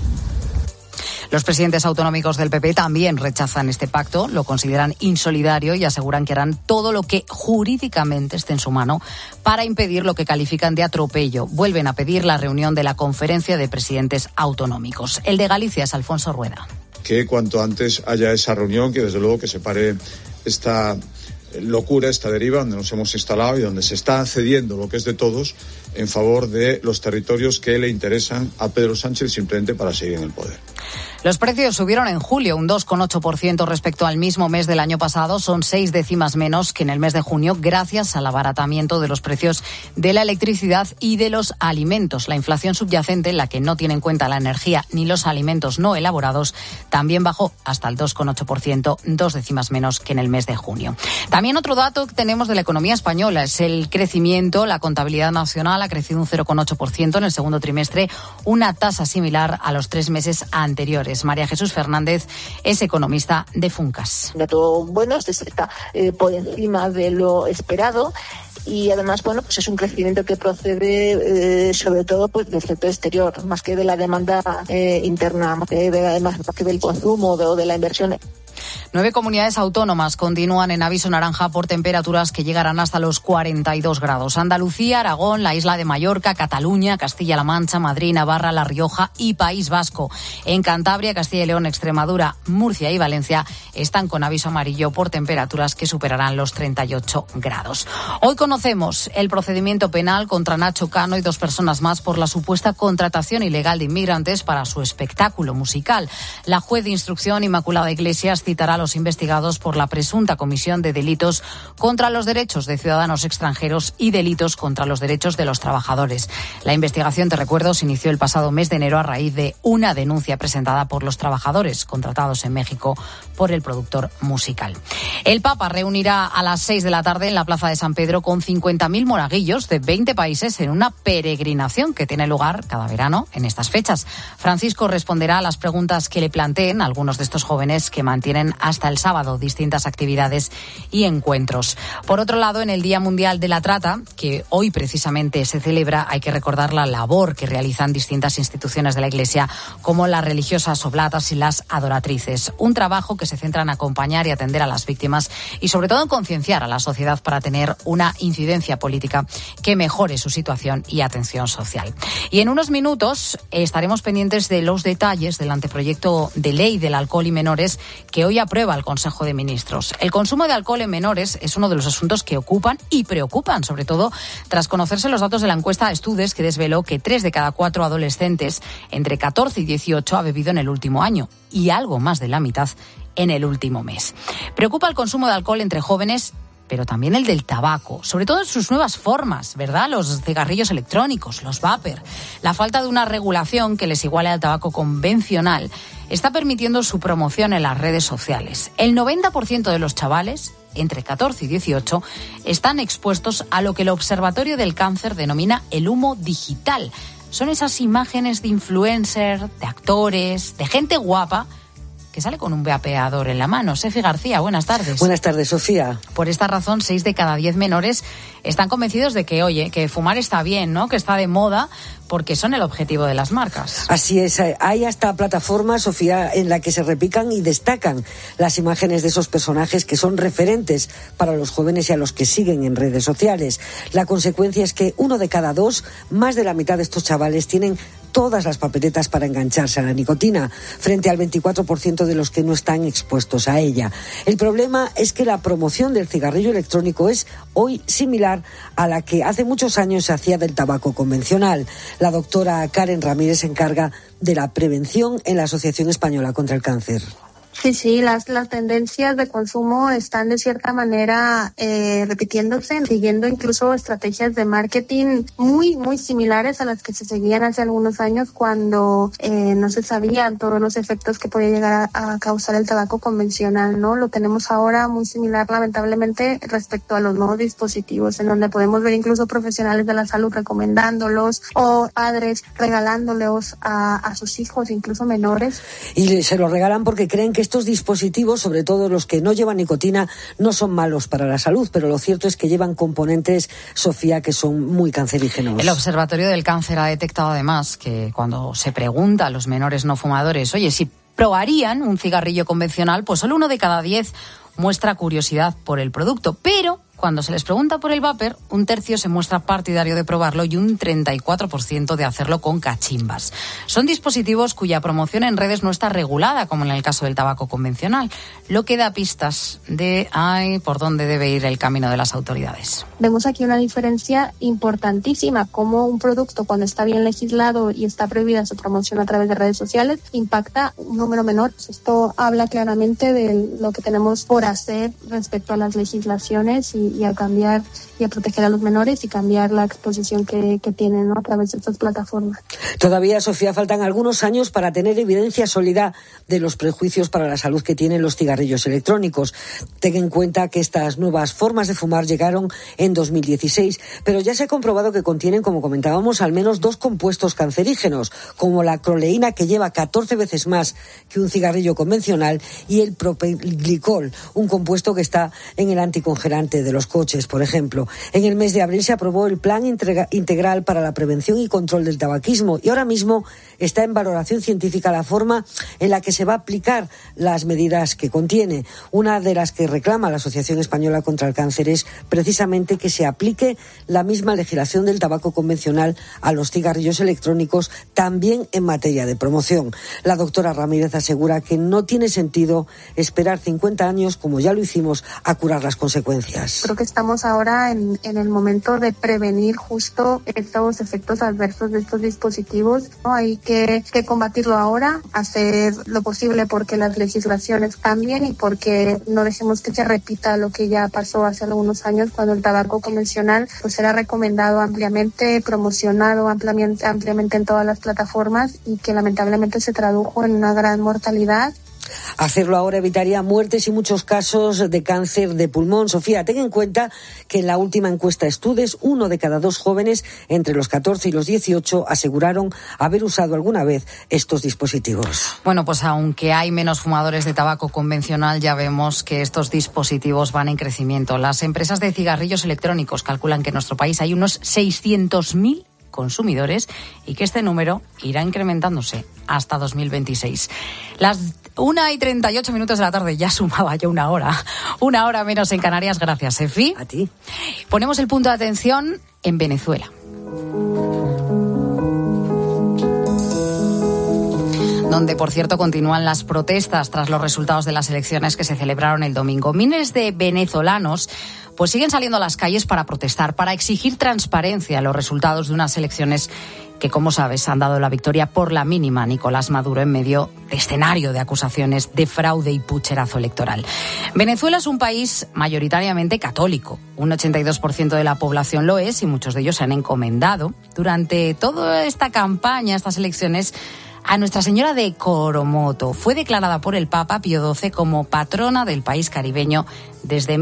[SPEAKER 1] Los presidentes autonómicos del PP también rechazan este pacto, lo consideran insolidario y aseguran que harán todo lo que jurídicamente esté en su mano para impedir lo que califican de atropello. Vuelven a pedir la reunión de la Conferencia de Presidentes Autonómicos. El de Galicia es Alfonso Rueda.
[SPEAKER 9] Que cuanto antes haya esa reunión, que desde luego que se pare esta locura, esta deriva donde nos hemos instalado y donde se está cediendo lo que es de todos en favor de los territorios que le interesan a Pedro Sánchez simplemente para seguir en el poder.
[SPEAKER 1] Los precios subieron en julio un 2,8% respecto al mismo mes del año pasado. Son 6 décimas menos que en el mes de junio gracias al abaratamiento de los precios de la electricidad y de los alimentos. La inflación subyacente, la que no tiene en cuenta la energía ni los alimentos no elaborados, también bajó hasta el 2,8%, 2 décimas menos que en el mes de junio. También otro dato que tenemos de la economía española es el crecimiento. La contabilidad nacional ha crecido un 0,8% en el segundo trimestre, una tasa similar a los 3 meses anteriores. María Jesús Fernández es economista de Funcas.
[SPEAKER 10] Dato bueno, está por encima de lo esperado. Y además, bueno, pues es un crecimiento que procede sobre todo pues del sector exterior, más que de la demanda interna, más que del consumo o de la inversión.
[SPEAKER 1] 9 comunidades autónomas continúan en aviso naranja por temperaturas que llegarán hasta los 42 grados. Andalucía, Aragón, la isla de Mallorca, Cataluña, Castilla-La Mancha, Madrid, Navarra, La Rioja y País Vasco. En Cantabria, Castilla y León, Extremadura, Murcia y Valencia están con aviso amarillo por temperaturas que superarán los 38 grados. Hoy conocemos el procedimiento penal contra Nacho Cano y 2 personas más por la supuesta contratación ilegal de inmigrantes para su espectáculo musical. La juez de instrucción Inmaculada Iglesias citará a los investigados por la presunta comisión de delitos contra los derechos de ciudadanos extranjeros y delitos contra los derechos de los trabajadores. La investigación, te recuerdo, se inició el pasado mes de enero a raíz de una denuncia presentada por los trabajadores contratados en México por el productor musical. El Papa reunirá a las 6 de la tarde en la Plaza de San Pedro con 50.000 monaguillos de 20 países en una peregrinación que tiene lugar cada verano en estas fechas. Francisco responderá a las preguntas que le planteen algunos de estos jóvenes que mantienen hasta el sábado distintas actividades y encuentros. Por otro lado, en el Día Mundial de la Trata, que hoy precisamente se celebra, hay que recordar la labor que realizan distintas instituciones de la Iglesia, como las religiosas oblatas y las adoratrices. Un trabajo que se centra en acompañar y atender a las víctimas y sobre todo en concienciar a la sociedad para tener una incidencia política que mejore su situación y atención social. Y en unos minutos estaremos pendientes de los detalles del anteproyecto de ley del alcohol y menores que hoy aprueba el Consejo de Ministros. El consumo de alcohol en menores es uno de los asuntos que ocupan y preocupan, sobre todo tras conocerse los datos de la encuesta Estudes, que desveló que 3 de cada 4 adolescentes entre 14 y 18 ha bebido en el último año y algo más de la mitad en el último mes. Preocupa el consumo de alcohol entre jóvenes, pero también el del tabaco, sobre todo en sus nuevas formas, ¿verdad? Los cigarrillos electrónicos, los vapor. La falta de una regulación que les iguale al tabaco convencional está permitiendo su promoción en las redes sociales. El 90% de los chavales, entre 14 y 18, están expuestos a lo que el Observatorio del Cáncer denomina el humo digital. Son esas imágenes de influencers, de actores, de gente guapa, que sale con un vapeador en la mano. Sefi García, buenas tardes.
[SPEAKER 4] Buenas tardes, Sofía.
[SPEAKER 1] Por esta razón, 6 de cada 10 menores están convencidos de que, oye, que fumar está bien, ¿no? Que está de moda, porque son el objetivo de las marcas.
[SPEAKER 4] Así es, hay hasta plataformas, Sofía, en la que se repican y destacan las imágenes de esos personajes que son referentes para los jóvenes y a los que siguen en redes sociales. La consecuencia es que 1 de cada 2, más de la mitad de estos chavales tienen todas las papeletas para engancharse a la nicotina, frente al 24% de los que no están expuestos a ella. El problema es que la promoción del cigarrillo electrónico es hoy similar a la que hace muchos años se hacía del tabaco convencional. La doctora Karen Ramírez se encarga de la prevención en la Asociación Española contra el Cáncer.
[SPEAKER 11] Sí, las tendencias de consumo están de cierta manera repitiéndose, siguiendo incluso estrategias de marketing muy similares a las que se seguían hace algunos años cuando no se sabían todos los efectos que podía llegar a causar el tabaco convencional, ¿no? Lo tenemos ahora muy similar, lamentablemente, respecto a los nuevos dispositivos, en donde podemos ver incluso profesionales de la salud recomendándolos o padres regalándolos a sus hijos, incluso menores.
[SPEAKER 4] Y se los regalan porque creen que estos dispositivos, sobre todo los que no llevan nicotina, no son malos para la salud, pero lo cierto es que llevan componentes, Sofía, que son muy cancerígenos.
[SPEAKER 1] El Observatorio del Cáncer ha detectado además que cuando se pregunta a los menores no fumadores, oye, si probarían un cigarrillo convencional, pues solo 1 de cada 10 muestra curiosidad por el producto, pero cuando se les pregunta por el vapor, 1/3 se muestra partidario de probarlo y un 34% de hacerlo con cachimbas. Son dispositivos cuya promoción en redes no está regulada, como en el caso del tabaco convencional, lo que da pistas de por dónde debe ir el camino de las autoridades.
[SPEAKER 11] Vemos aquí una diferencia importantísima, como un producto, cuando está bien legislado y está prohibida su promoción a través de redes sociales, impacta un número menor. Esto habla claramente de lo que tenemos por hacer respecto a las legislaciones y a cambiar y a proteger a los menores y cambiar la exposición que tienen, ¿no?, a través de estas plataformas.
[SPEAKER 4] Todavía, Sofía, faltan algunos años para tener evidencia sólida de los prejuicios para la salud que tienen los cigarrillos electrónicos. Ten en cuenta que estas nuevas formas de fumar llegaron en 2016, pero ya se ha comprobado que contienen, como comentábamos, al menos 2 compuestos cancerígenos, como la acroleína, que lleva 14 veces más que un cigarrillo convencional, y el propilglicol, un compuesto que está en el anticongelante de los coches, por ejemplo. En el mes de abril se aprobó el Plan Integral para la Prevención y Control del Tabaquismo y ahora mismo está en valoración científica la forma en la que se va a aplicar las medidas que contiene. Una de las que reclama la Asociación Española contra el Cáncer es precisamente que se aplique la misma legislación del tabaco convencional a los cigarrillos electrónicos, también en materia de promoción. La doctora Ramírez asegura que no tiene sentido esperar 50 años, como ya lo hicimos, a curar las consecuencias.
[SPEAKER 11] Creo que estamos ahora en el momento de prevenir justo estos efectos adversos de estos dispositivos, ¿no? Hay que combatirlo ahora, hacer lo posible porque las legislaciones cambien y porque no dejemos que se repita lo que ya pasó hace algunos años, cuando el tabaco convencional pues era recomendado ampliamente, promocionado ampliamente en todas las plataformas y que lamentablemente se tradujo en una gran mortalidad.
[SPEAKER 4] Hacerlo ahora evitaría muertes y muchos casos de cáncer de pulmón. Sofía, ten en cuenta que en la última encuesta Estudes, 1 de cada 2 jóvenes entre los 14 y los 18 aseguraron haber usado alguna vez estos dispositivos.
[SPEAKER 1] Bueno, pues aunque hay menos fumadores de tabaco convencional, ya vemos que estos dispositivos van en crecimiento. Las empresas de cigarrillos electrónicos calculan que en nuestro país hay unos 600.000 consumidores y que este número irá incrementándose hasta 2026. Las 1:38 de la tarde, ya sumaba yo una hora menos en Canarias. Gracias, Efi.
[SPEAKER 4] A ti.
[SPEAKER 1] Ponemos el punto de atención en Venezuela, donde, por cierto, continúan las protestas tras los resultados de las elecciones que se celebraron el domingo. Miles de venezolanos pues siguen saliendo a las calles para protestar, para exigir transparencia en los resultados de unas elecciones que, como sabes, han dado la victoria por la mínima a Nicolás Maduro en medio de escenario de acusaciones de fraude y pucherazo electoral. Venezuela es un país mayoritariamente católico. Un 82% de la población lo es y muchos de ellos se han encomendado durante toda esta campaña, estas elecciones, a Nuestra Señora de Coromoto. Fue declarada por el Papa Pío XII como patrona del país caribeño desde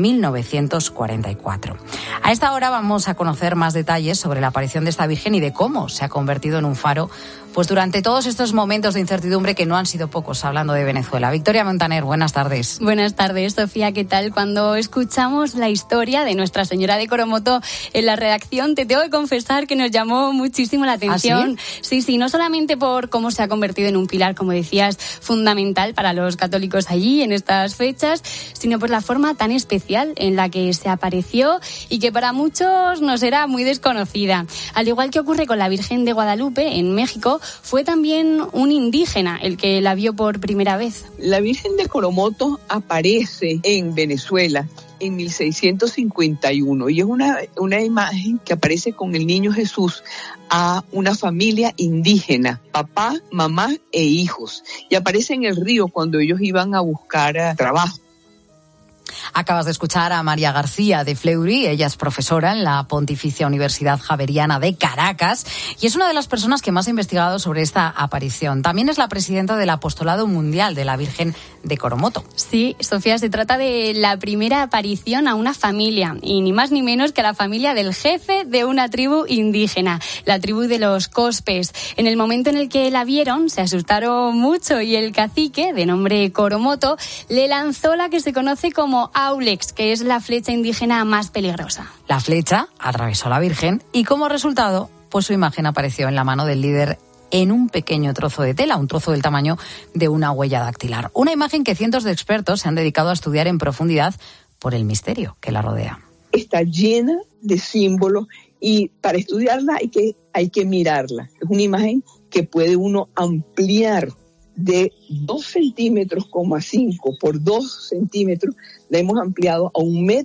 [SPEAKER 1] 1944. A esta hora vamos a conocer más detalles sobre la aparición de esta Virgen y de cómo se ha convertido en un faro pues durante todos estos momentos de incertidumbre que no han sido pocos, hablando de Venezuela. Victoria Montaner, buenas tardes.
[SPEAKER 12] Buenas tardes, Sofía, ¿qué tal? Cuando escuchamos la historia de Nuestra Señora de Coromoto en la redacción, te tengo que confesar que nos llamó muchísimo la atención.
[SPEAKER 1] ¿Ah, sí?
[SPEAKER 12] Sí, no solamente por cómo se ha convertido en un pilar, como decías, fundamental para los católicos allí en estas fechas, sino por la forma tan especial en la que se apareció y que para muchos nos era muy desconocida. Al igual que ocurre con la Virgen de Guadalupe en México, fue también un indígena el que la vio por primera vez.
[SPEAKER 13] La Virgen de Coromoto aparece en Venezuela en 1651 y es una imagen que aparece con el niño Jesús a una familia indígena, papá, mamá e hijos, y aparece en el río cuando ellos iban a buscar trabajo.
[SPEAKER 1] Acabas de escuchar a María García de Fleury. Ella es profesora en la Pontificia Universidad Javeriana de Caracas y es una de las personas que más ha investigado sobre esta aparición. También es la presidenta del Apostolado Mundial de la Virgen de Coromoto.
[SPEAKER 12] Sí, Sofía, se trata de la primera aparición a una familia, y ni más ni menos que a la familia del jefe de una tribu indígena, la tribu de los Cospes. En el momento en el que la vieron, se asustaron mucho y el cacique, de nombre Coromoto, le lanzó la que se conoce como Aulex, que es la flecha indígena más peligrosa.
[SPEAKER 1] La flecha atravesó a la Virgen y como resultado, pues su imagen apareció en la mano del líder en un pequeño trozo de tela, un trozo del tamaño de una huella dactilar. Una imagen que cientos de expertos se han dedicado a estudiar en profundidad por el misterio que la rodea.
[SPEAKER 13] Está llena de símbolos y para estudiarla hay que mirarla. Es una imagen que puede uno ampliar de 2,5 centímetros por 2 centímetros, la hemos ampliado a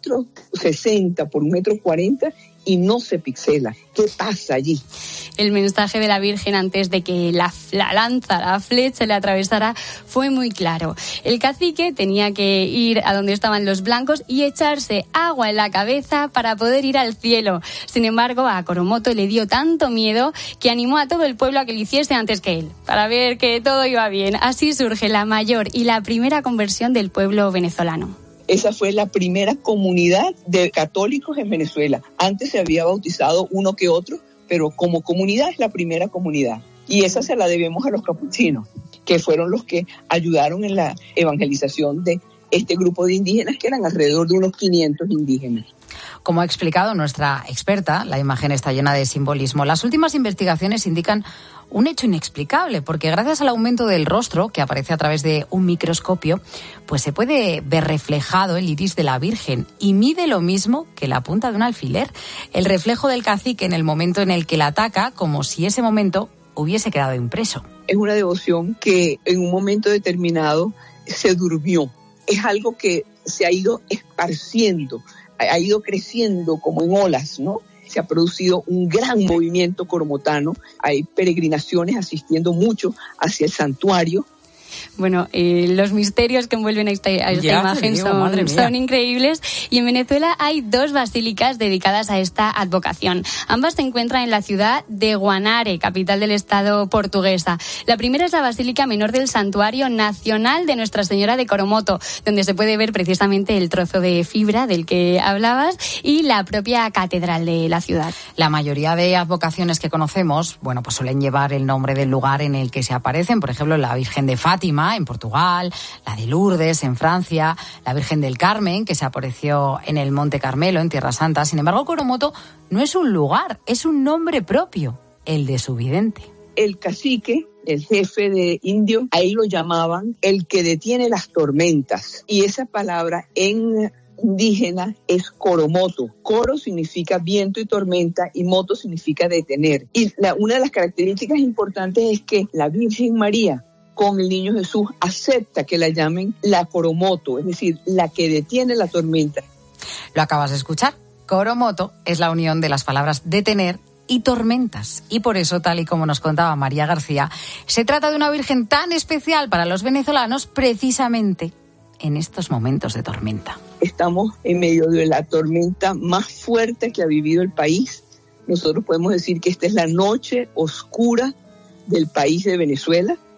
[SPEAKER 13] 1,60 m por 1,40 m y no se pixela. ¿Qué pasa allí?
[SPEAKER 12] El mensaje de la Virgen antes de que la lanza, la flecha le atravesara, fue muy claro. El cacique tenía que ir a donde estaban los blancos y echarse agua en la cabeza para poder ir al cielo. Sin embargo, a Coromoto le dio tanto miedo que animó a todo el pueblo a que lo hiciese antes que él, para ver que todo iba bien. Así surge la mayor y la primera conversión del pueblo venezolano.
[SPEAKER 13] Esa fue la primera comunidad de católicos en Venezuela. Antes se había bautizado uno que otro, pero como comunidad es la primera comunidad. Y esa se la debemos a los capuchinos, que fueron los que ayudaron en la evangelización de este grupo de indígenas, que eran alrededor de unos 500 indígenas.
[SPEAKER 1] Como ha explicado nuestra experta, la imagen está llena de simbolismo. Las últimas investigaciones indican un hecho inexplicable, porque gracias al aumento del rostro, que aparece a través de un microscopio, pues se puede ver reflejado el iris de la Virgen y mide lo mismo que la punta de un alfiler. El reflejo del cacique en el momento en el que la ataca, como si ese momento hubiese quedado impreso.
[SPEAKER 13] Es una devoción que en un momento determinado se durmió. Es algo que se ha ido esparciendo, ha ido creciendo como en olas, ¿no? Se ha producido un gran movimiento coromotano, hay peregrinaciones asistiendo mucho hacia el santuario.
[SPEAKER 12] Bueno, los misterios que envuelven a esta imagen son increíbles, y en Venezuela hay 2 basílicas dedicadas a esta advocación. Ambas se encuentran en la ciudad de Guanare, capital del estado portuguesa. La primera es la Basílica Menor del Santuario Nacional de Nuestra Señora de Coromoto, donde se puede ver precisamente el trozo de fibra del que hablabas y la propia catedral de la ciudad.
[SPEAKER 1] La mayoría de advocaciones que conocemos, bueno, pues suelen llevar el nombre del lugar en el que se aparecen. Por ejemplo, la Virgen de Fátima en Portugal, la de Lourdes en Francia, la Virgen del Carmen, que se apareció en el Monte Carmelo, en Tierra Santa. Sin embargo, Coromoto no es un lugar, es un nombre propio, el de su vidente.
[SPEAKER 13] El cacique, el jefe de indio, ahí lo llamaban el que detiene las tormentas. Y esa palabra en indígena es Coromoto. Coro significa viento y tormenta y moto significa detener. Y una de las características importantes es que la Virgen María con el niño Jesús acepta que la llamen la Coromoto, es decir, la que detiene la tormenta.
[SPEAKER 1] Lo acabas de escuchar. Coromoto es la unión de las palabras detener y tormentas. Y por eso, tal y como nos contaba María García, se trata de una Virgen tan especial para los venezolanos precisamente en estos momentos de tormenta.
[SPEAKER 13] Estamos en medio de la tormenta más fuerte que ha vivido el país. Nosotros podemos decir que esta es la noche oscura del país de Venezuela.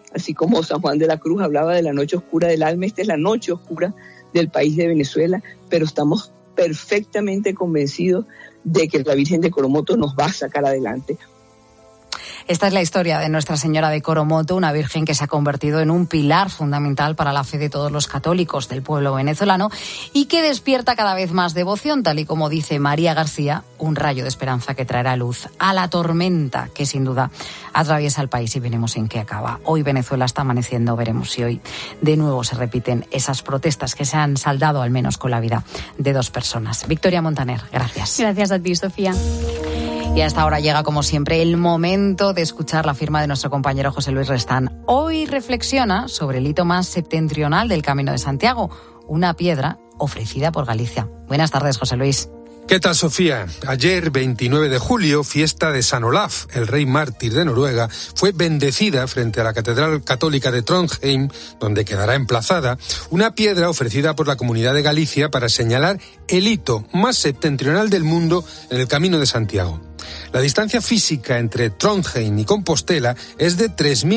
[SPEAKER 13] así como San Juan de la Cruz hablaba de la noche oscura del alma. Esta es la noche oscura del país de Venezuela, pero estamos perfectamente convencidos de que la Virgen de Coromoto nos va a sacar adelante.
[SPEAKER 1] Esta es la historia de Nuestra Señora de Coromoto, una virgen que se ha convertido en un pilar fundamental para la fe de todos los católicos del pueblo venezolano y que despierta cada vez más devoción, tal y como dice María García, un rayo de esperanza que traerá luz a la tormenta que sin duda atraviesa el país y veremos en qué acaba. Hoy Venezuela está amaneciendo, veremos si hoy de nuevo se repiten esas protestas que se han saldado al menos con la vida de 2 personas. Victoria Montaner, gracias.
[SPEAKER 12] Gracias a ti, Sofía.
[SPEAKER 1] Y hasta ahora llega, como siempre, el momento de escuchar la firma de nuestro compañero José Luis Restán. Hoy reflexiona sobre el hito más septentrional del Camino de Santiago, una piedra ofrecida por Galicia. Buenas tardes, José Luis.
[SPEAKER 14] ¿Qué tal, Sofía? Ayer, 29 de julio, fiesta de San Olaf, el rey mártir de Noruega, fue bendecida frente a la Catedral Católica de Trondheim, donde quedará emplazada, una piedra ofrecida por la Comunidad de Galicia para señalar el hito más septentrional del mundo en el Camino de Santiago. La distancia física entre Trondheim y Compostela es de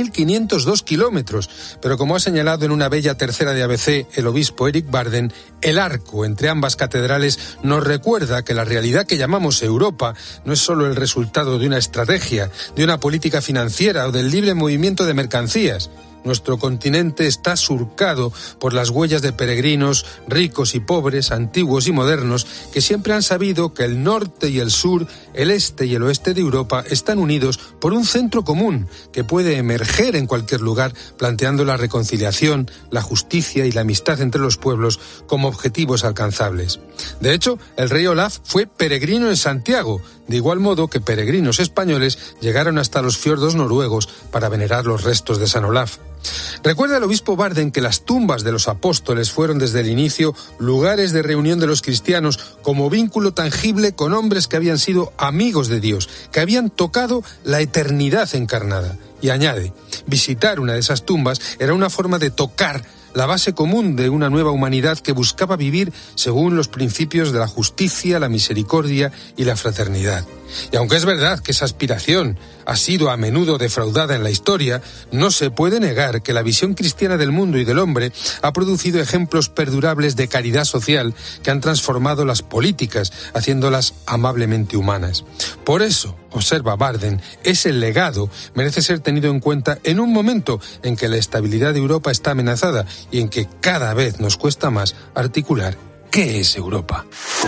[SPEAKER 14] 3.502 kilómetros, pero como ha señalado en una bella tercera de ABC el obispo Eric Barden, el arco entre ambas catedrales nos recuerda que la realidad que llamamos Europa no es solo el resultado de una estrategia, de una política financiera o del libre movimiento de mercancías. Nuestro continente está surcado por las huellas de peregrinos, ricos y pobres, antiguos y modernos, que siempre han sabido que el norte y el sur, el este y el oeste de Europa están unidos por un centro común que puede emerger en cualquier lugar, planteando la reconciliación, la justicia y la amistad entre los pueblos como objetivos alcanzables. De hecho, el rey Olaf fue peregrino en Santiago, de igual modo que peregrinos españoles llegaron hasta los fiordos noruegos para venerar los restos de San Olaf. Recuerda el obispo Barden que las tumbas de los apóstoles fueron desde el inicio lugares de reunión de los cristianos como vínculo tangible con hombres que habían sido amigos de Dios, que habían tocado la eternidad encarnada. Y añade, visitar una de esas tumbas era una forma de tocar la base común de una nueva humanidad que buscaba vivir según los principios de la justicia, la misericordia y la fraternidad. Y aunque es verdad que esa aspiración ha sido a menudo defraudada en la historia, no se puede negar que la visión cristiana del mundo y del hombre ha producido ejemplos perdurables de caridad social que han transformado las políticas, haciéndolas amablemente humanas. Por eso, observa Barden, ese legado merece ser tenido en cuenta en un momento en que la estabilidad de Europa está amenazada y en que cada vez nos cuesta más articular qué es Europa.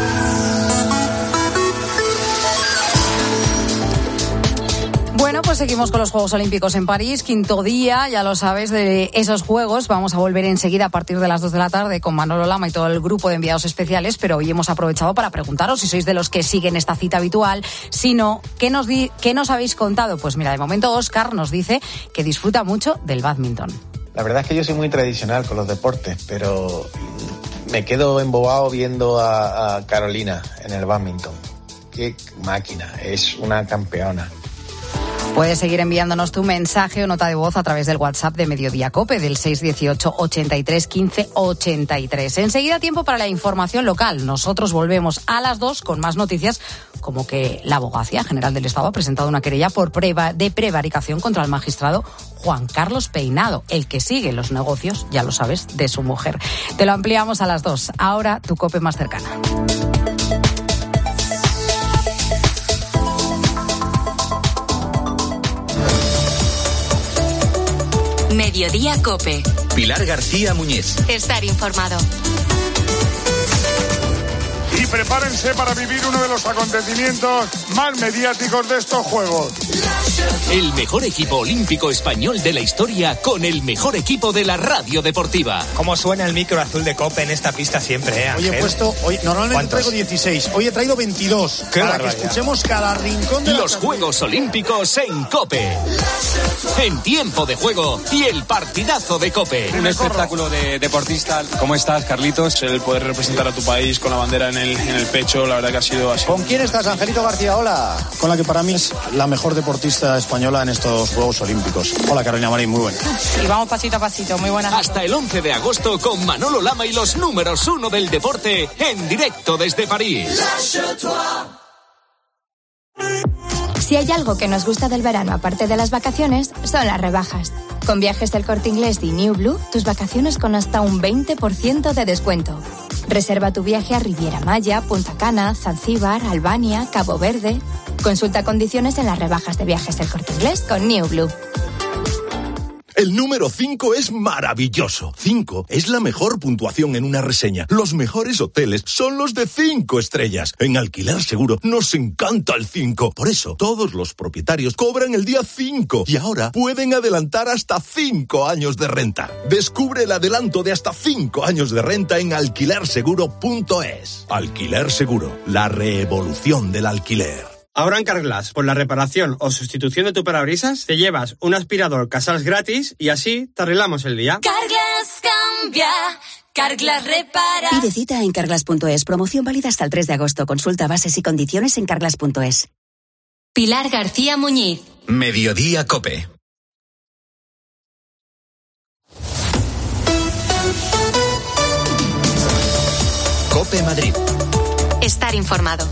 [SPEAKER 1] Bueno, pues seguimos con los Juegos Olímpicos en París, quinto día, ya lo sabes, de esos Juegos. Vamos a volver enseguida a partir de las 2 de la tarde con Manolo Lama y todo el grupo de enviados especiales, pero hoy hemos aprovechado para preguntaros si sois de los que siguen esta cita habitual. Si no, ¿qué nos habéis contado? Pues mira, de momento Óscar nos dice que disfruta mucho del bádminton.
[SPEAKER 15] La verdad es que yo soy muy tradicional con los deportes, pero me quedo embobado viendo a Carolina en el bádminton. Qué máquina, es una campeona.
[SPEAKER 1] Puedes seguir enviándonos tu mensaje o nota de voz a través del WhatsApp de Mediodía COPE del 618 83 15 83. Enseguida tiempo para la información local. Nosotros volvemos a las 2 con más noticias, como que la Abogacía General del Estado ha presentado una querella por de prevaricación contra el magistrado Juan Carlos Peinado, el que sigue los negocios, ya lo sabes, de su mujer. Te lo ampliamos a las 2. Ahora tu COPE más cercana.
[SPEAKER 2] Mediodía COPE.
[SPEAKER 3] Pilar García Muñiz.
[SPEAKER 2] Estar informado.
[SPEAKER 16] Y prepárense para vivir uno de los acontecimientos más mediáticos de estos Juegos.
[SPEAKER 17] El mejor equipo olímpico español de la historia con el mejor equipo de la radio deportiva.
[SPEAKER 18] ¿Cómo suena el micro azul de COPE en esta pista siempre,
[SPEAKER 26] Hoy he puesto, normalmente traigo 16, hoy he traído 22.
[SPEAKER 17] ¡Qué
[SPEAKER 26] para
[SPEAKER 17] barbaridad!
[SPEAKER 26] Que escuchemos cada rincón de
[SPEAKER 17] los Juegos Olímpicos en COPE. En tiempo de juego y el partidazo de COPE.
[SPEAKER 27] Un espectáculo de deportista. ¿Cómo estás, Carlitos? El poder representar a tu país con la bandera en el pecho, la verdad que ha sido así.
[SPEAKER 26] ¿Con quién estás, Angelito García? Hola. Con la que para mí es la mejor deportista española en estos Juegos Olímpicos. Hola, Carolina Marín, muy buena.
[SPEAKER 28] Y vamos pasito a pasito, muy buenas.
[SPEAKER 17] Hasta el 11 de agosto con Manolo Lama y los números 1 del deporte en directo desde París.
[SPEAKER 29] Si hay algo que nos gusta del verano aparte de las vacaciones, son las rebajas.
[SPEAKER 5] Con Viajes del Corte Inglés y New Blue, tus vacaciones con hasta un 20% de descuento. Reserva tu viaje a Riviera Maya, Punta Cana, Zanzíbar, Albania, Cabo Verde. Consulta condiciones en las rebajas de Viajes del Corte Inglés con New Blue.
[SPEAKER 6] El número 5 es maravilloso. 5 es la mejor puntuación en una reseña. Los mejores hoteles son los de 5 estrellas. En Alquiler Seguro nos encanta el 5. Por eso, todos los propietarios cobran el día 5 y ahora pueden adelantar hasta 5 años de renta. Descubre el adelanto de hasta 5 años de renta en alquilerseguro.es. Alquiler Seguro, la revolución del alquiler.
[SPEAKER 19] Ahora en Carglass, por la reparación o sustitución de tu parabrisas, te llevas un aspirador Casals gratis y así te arreglamos el día.
[SPEAKER 2] Carglass cambia, Carglass repara.
[SPEAKER 20] Pide cita en carglass.es. Promoción válida hasta el 3 de agosto. Consulta bases y condiciones en carglass.es.
[SPEAKER 2] Pilar García Muñiz.
[SPEAKER 3] Mediodía COPE. COPE Madrid.
[SPEAKER 2] Estar informado.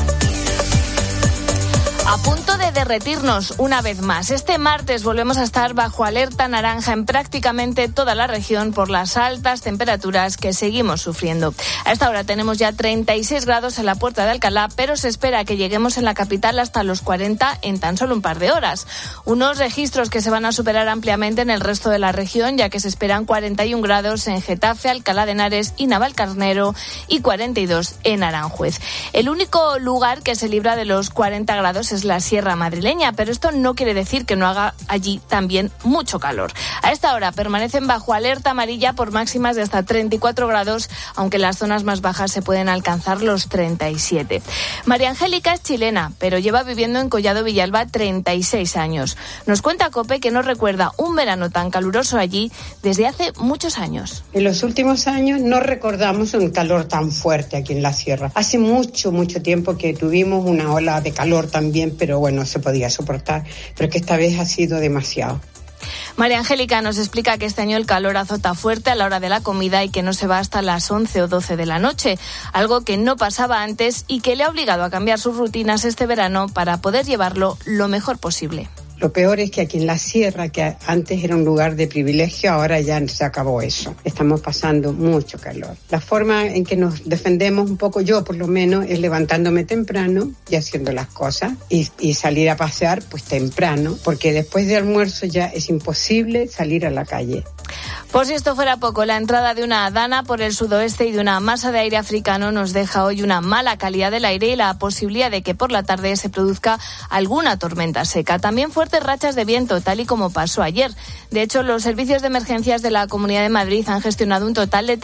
[SPEAKER 21] A punto de derretirnos una vez más. Este martes volvemos a estar bajo alerta naranja en prácticamente toda la región por las altas temperaturas que seguimos sufriendo. A esta hora tenemos ya 36 grados en la Puerta de Alcalá, pero se espera que lleguemos en la capital hasta los 40 en tan solo un par de horas. Unos registros que se van a superar ampliamente en el resto de la región, ya que se esperan 41 grados en Getafe, Alcalá de Henares y Navalcarnero y 42 en Aranjuez. El único lugar que se libra de los 40 grados es la Sierra Madrileña, pero esto no quiere decir que no haga allí también mucho calor. A esta hora permanecen bajo alerta amarilla por máximas de hasta 34 grados, aunque en las zonas más bajas se pueden alcanzar los 37. María Angélica es chilena, pero lleva viviendo en Collado Villalba 36 años. Nos cuenta COPE que no recuerda un verano tan caluroso allí desde hace muchos años.
[SPEAKER 22] En los últimos años no recordamos un calor tan fuerte aquí en la sierra. Hace mucho tiempo que tuvimos una ola de calor también, pero bueno, se podía soportar, pero que esta vez ha sido demasiado.
[SPEAKER 21] María Angélica nos explica que este año el calor azota fuerte a la hora de la comida y que no se va hasta las 11 o 12 de la noche, algo que no pasaba antes y que le ha obligado a cambiar sus rutinas este verano para poder llevarlo lo mejor posible.
[SPEAKER 22] Lo peor es que aquí en la sierra, que antes era un lugar de privilegio, ahora ya se acabó eso. Estamos pasando mucho calor. La forma en que nos defendemos un poco, yo por lo menos, es levantándome temprano y haciendo las cosas y salir a pasear pues temprano, porque después de almuerzo ya es imposible salir a la calle.
[SPEAKER 21] Por si esto fuera poco, la entrada de una dana por el sudoeste y de una masa de aire africano nos deja hoy una mala calidad del aire y la posibilidad de que por la tarde se produzca alguna tormenta seca. También fuertes rachas de viento, tal y como pasó ayer. De hecho, los servicios de emergencias de la Comunidad de Madrid han gestionado un total de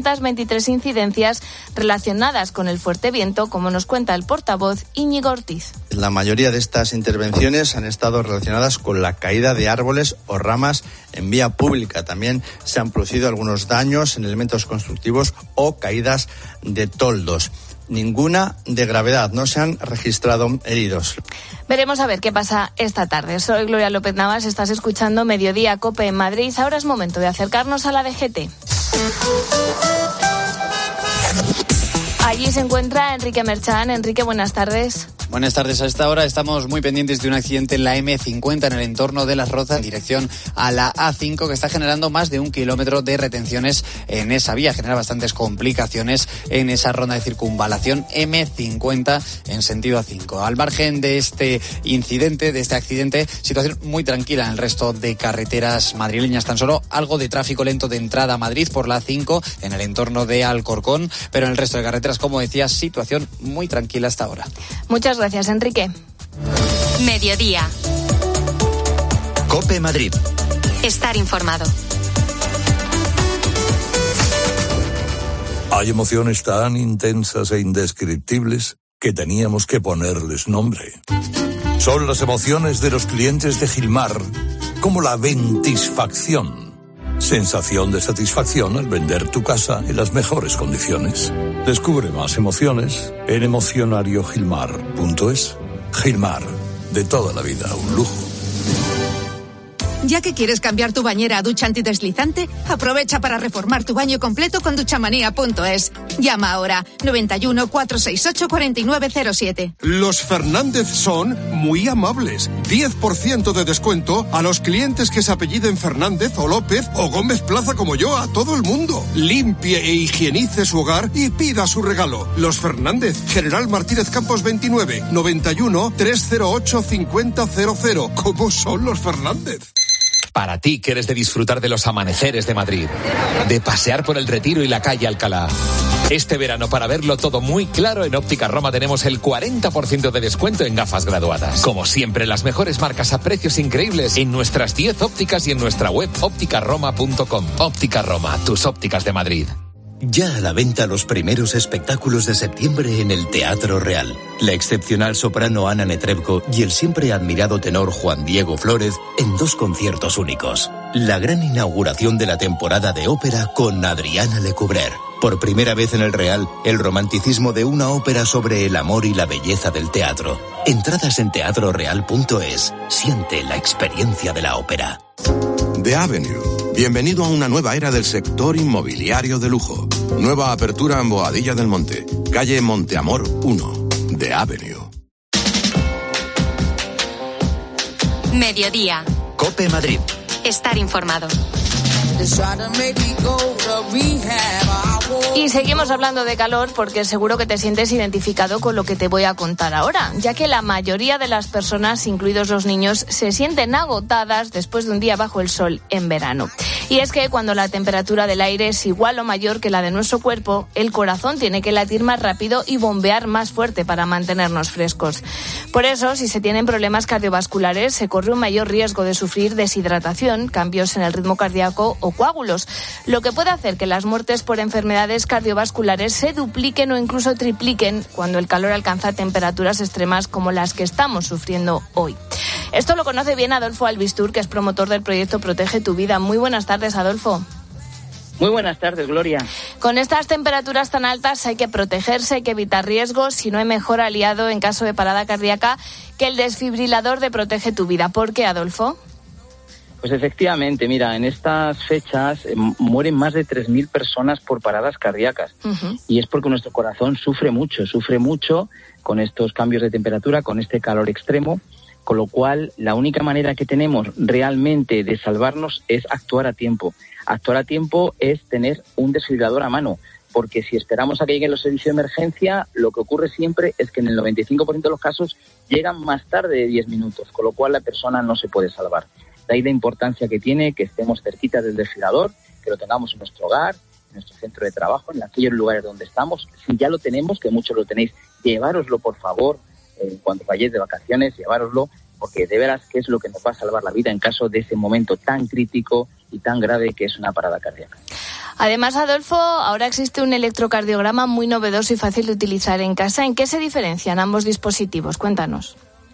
[SPEAKER 21] 323 incidencias relacionadas con el fuerte viento, como nos cuenta el portavoz Íñigo Ortiz.
[SPEAKER 23] La mayoría de estas intervenciones han estado relacionadas con la caída de árboles o ramas en vía pública. También se han producido algunos daños en elementos constructivos o caídas de toldos. Ninguna de gravedad, no se han registrado heridos.
[SPEAKER 21] Veremos a ver qué pasa esta tarde. Soy Gloria López Navas, estás escuchando Mediodía COPE en Madrid. Ahora es momento de acercarnos a la DGT. Allí se encuentra Enrique Merchán. Enrique, buenas tardes.
[SPEAKER 25] Buenas tardes. A esta hora estamos muy pendientes de un accidente en la M50 en el entorno de Las Rozas en dirección a la A5 que está generando más de 1 kilómetro de retenciones en esa vía. Genera bastantes complicaciones en esa ronda de circunvalación M50 en sentido A5. Al margen de este incidente, de este accidente, situación muy tranquila en el resto de carreteras madrileñas. Tan solo algo de tráfico lento de entrada a Madrid por la A5 en el entorno de Alcorcón, pero en el resto de carreteras, como decías, situación muy tranquila hasta ahora.
[SPEAKER 21] Muchas gracias, Enrique.
[SPEAKER 2] Mediodía.
[SPEAKER 3] COPE Madrid.
[SPEAKER 2] Estar informado.
[SPEAKER 29] Hay emociones tan intensas e indescriptibles que teníamos que ponerles nombre. Son las emociones de los clientes de Gilmar, como la ventisfacción. Sensación de satisfacción al vender tu casa en las mejores condiciones. Descubre más emociones en emocionariogilmar.es. Gilmar, de toda la vida, un lujo.
[SPEAKER 30] Ya que quieres cambiar tu bañera a ducha antideslizante, aprovecha para reformar tu baño completo con duchamanía.es.
[SPEAKER 4] Llama ahora 91 468 4907.
[SPEAKER 7] Los Fernández son muy amables. 10% de descuento a los clientes que se apelliden Fernández o López o Gómez Plaza como yo, a todo el mundo. Limpie e higienice su hogar y pida su regalo. Los Fernández, General Martínez Campos 29, 91 308 5000. ¿Cómo son los Fernández?
[SPEAKER 8] Para ti que eres de disfrutar de los amaneceres de Madrid, de pasear por el Retiro y la calle Alcalá. Este verano, para verlo todo muy claro, en Óptica Roma tenemos el 40% de descuento en gafas graduadas. Como siempre, las mejores marcas a precios increíbles en nuestras 10 ópticas y en nuestra web ópticaroma.com. Óptica Roma, tus ópticas de Madrid.
[SPEAKER 9] Ya a la venta los primeros espectáculos de septiembre en el Teatro Real. La excepcional soprano Ana Netrebko y el siempre admirado tenor Juan Diego Flórez en 2 conciertos únicos. La gran inauguración de la temporada de ópera con Adriana Lecouvreur. Por primera vez en el Real, el romanticismo de una ópera sobre el amor y la belleza del teatro. Entradas en teatroreal.es. Siente la experiencia de la ópera.
[SPEAKER 10] The Avenue. Bienvenido a una nueva era del sector inmobiliario de lujo. Nueva apertura en Boadilla del Monte, calle Monteamor 1. The Avenue.
[SPEAKER 2] Mediodía.
[SPEAKER 3] COPE Madrid.
[SPEAKER 2] Estar informado.
[SPEAKER 21] Y seguimos hablando de calor porque seguro que te sientes identificado con lo que te voy a contar ahora, ya que la mayoría de las personas, incluidos los niños, se sienten agotadas después de un día bajo el sol en verano. Y es que cuando la temperatura del aire es igual o mayor que la de nuestro cuerpo, el corazón tiene que latir más rápido y bombear más fuerte para mantenernos frescos. Por eso, si se tienen problemas cardiovasculares, se corre un mayor riesgo de sufrir deshidratación, cambios en el ritmo cardíaco o coágulos, lo que puede hacer que las muertes por enfermedades cardiovasculares se dupliquen o incluso tripliquen cuando el calor alcanza temperaturas extremas como las que estamos sufriendo hoy. Esto lo conoce bien Adolfo Albistur, que es promotor del proyecto Protege tu Vida. Muy buenas tardes, Adolfo.
[SPEAKER 11] Muy buenas tardes, Gloria.
[SPEAKER 21] Con estas temperaturas tan altas hay que protegerse, hay que evitar riesgos, si no hay mejor aliado en caso de parada cardíaca que el desfibrilador de Protege tu Vida. ¿Por qué, Adolfo?
[SPEAKER 11] Pues efectivamente, mira, en estas fechas mueren más de 3.000 personas por paradas cardíacas. Y es porque nuestro corazón sufre mucho con estos cambios de temperatura, con este calor extremo, con lo cual la única manera que tenemos realmente de salvarnos es actuar a tiempo. Actuar a tiempo es tener un desfibrilador a mano, porque si esperamos a que lleguen los servicios de emergencia, lo que ocurre siempre es que en el 95% de los casos llegan más tarde de 10 minutos, con lo cual la persona no se puede salvar. De ahí la importancia que tiene que estemos cerquita del desfibrilador, que lo tengamos en nuestro hogar, en nuestro centro de trabajo, en aquellos lugares donde estamos. Si ya lo tenemos, que muchos lo tenéis, llevároslo por favor, cuando vayáis de vacaciones, llevároslo, porque de veras que es lo que nos va a salvar la vida en caso de ese momento tan crítico y tan grave que es una parada cardíaca.
[SPEAKER 21] Además, Adolfo, ahora existe un electrocardiograma muy novedoso y fácil de utilizar en casa. ¿En qué se diferencian ambos dispositivos? Cuéntanos.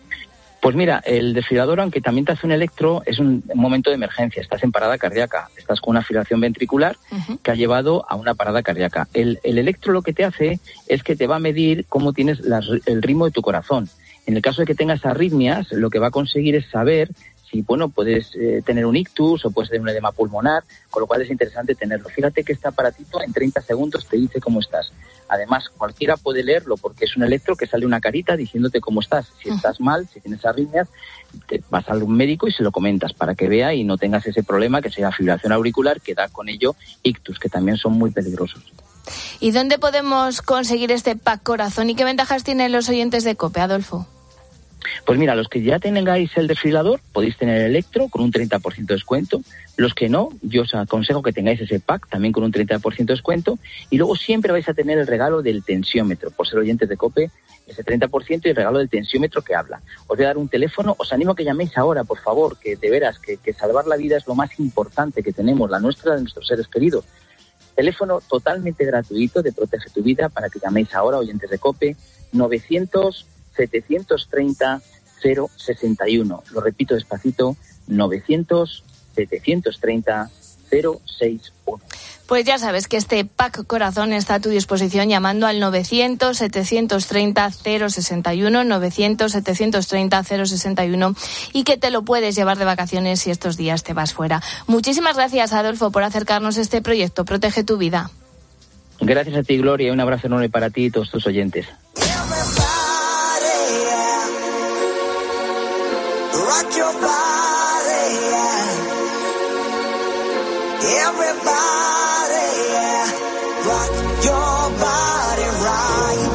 [SPEAKER 11] Pues mira, el desfibrilador, aunque también te hace un electro, es un momento de emergencia. Estás en parada cardíaca, estás con una fibrilación ventricular que ha llevado a una parada cardíaca. El electro lo que te hace es que te va a medir cómo tienes el ritmo de tu corazón. En el caso de que tengas arritmias, lo que va a conseguir es saber si, bueno, puedes tener un ictus o puedes tener un edema pulmonar, con lo cual es interesante tenerlo. Fíjate que este aparatito en 30 segundos te dice cómo estás. Además, cualquiera puede leerlo porque es un electro que sale una carita diciéndote cómo estás. Si estás mal, si tienes arritmias, te vas a un médico y se lo comentas para que vea y no tengas ese problema que sea fibrilación auricular, que da con ello ictus, que también son muy peligrosos.
[SPEAKER 21] ¿Y dónde podemos conseguir este pack corazón y qué ventajas tienen los oyentes de COPE, Adolfo?
[SPEAKER 11] Pues mira, los que ya tengáis el desfibrilador podéis tener el electro con un 30% de descuento. Los que no, yo os aconsejo que tengáis ese pack también con un 30% de descuento. Y luego siempre vais a tener el regalo del tensiómetro, por ser oyentes de COPE, ese 30% y el regalo del tensiómetro que habla. Os voy a dar un teléfono, os animo a que llaméis ahora, por favor, que de veras que salvar la vida es lo más importante que tenemos, la nuestra, de nuestros seres queridos. Teléfono totalmente gratuito de Protege tu Vida para que llaméis ahora, oyentes de COPE, 900-730-061. Lo repito despacito, 900-730-061.
[SPEAKER 21] Pues ya sabes que este pack corazón está a tu disposición llamando al 900-730-061, 900-730-061 y que te lo puedes llevar de vacaciones si estos días te vas fuera. Muchísimas gracias, Adolfo, por acercarnos a este proyecto Protege tu Vida.
[SPEAKER 11] Gracias a ti, Gloria, y un abrazo enorme para ti y todos tus oyentes.
[SPEAKER 1] Rock your body, yeah. Everybody, yeah. Rock your body right.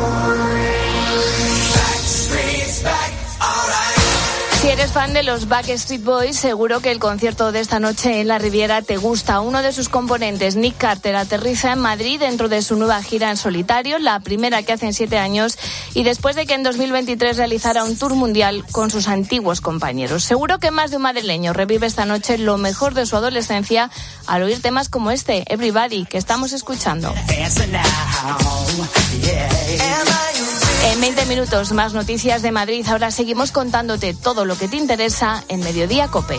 [SPEAKER 1] Backstreet's back, alright.
[SPEAKER 21] Si eres fan de los Backstreet Boys, seguro que el concierto de esta noche en la Riviera te gusta. Uno de sus componentes, Nick Carter, aterriza en Madrid dentro de su nueva gira en solitario, la primera que hace en 7 años, y después de que en 2023 realizara un tour mundial con sus antiguos compañeros. Seguro que más de un madrileño revive esta noche lo mejor de su adolescencia al oír temas como este, Everybody, que estamos escuchando. En 20 minutos, más noticias de Madrid. Ahora seguimos contándote todo lo que te interesa en Mediodía COPE.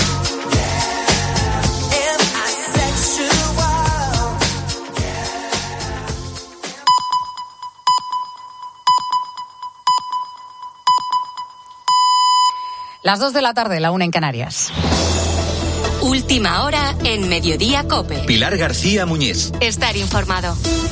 [SPEAKER 12] Las 2 de la tarde, la 1 en Canarias.
[SPEAKER 2] Última hora en Mediodía COPE.
[SPEAKER 3] Pilar García Muñiz.
[SPEAKER 2] Estar informado.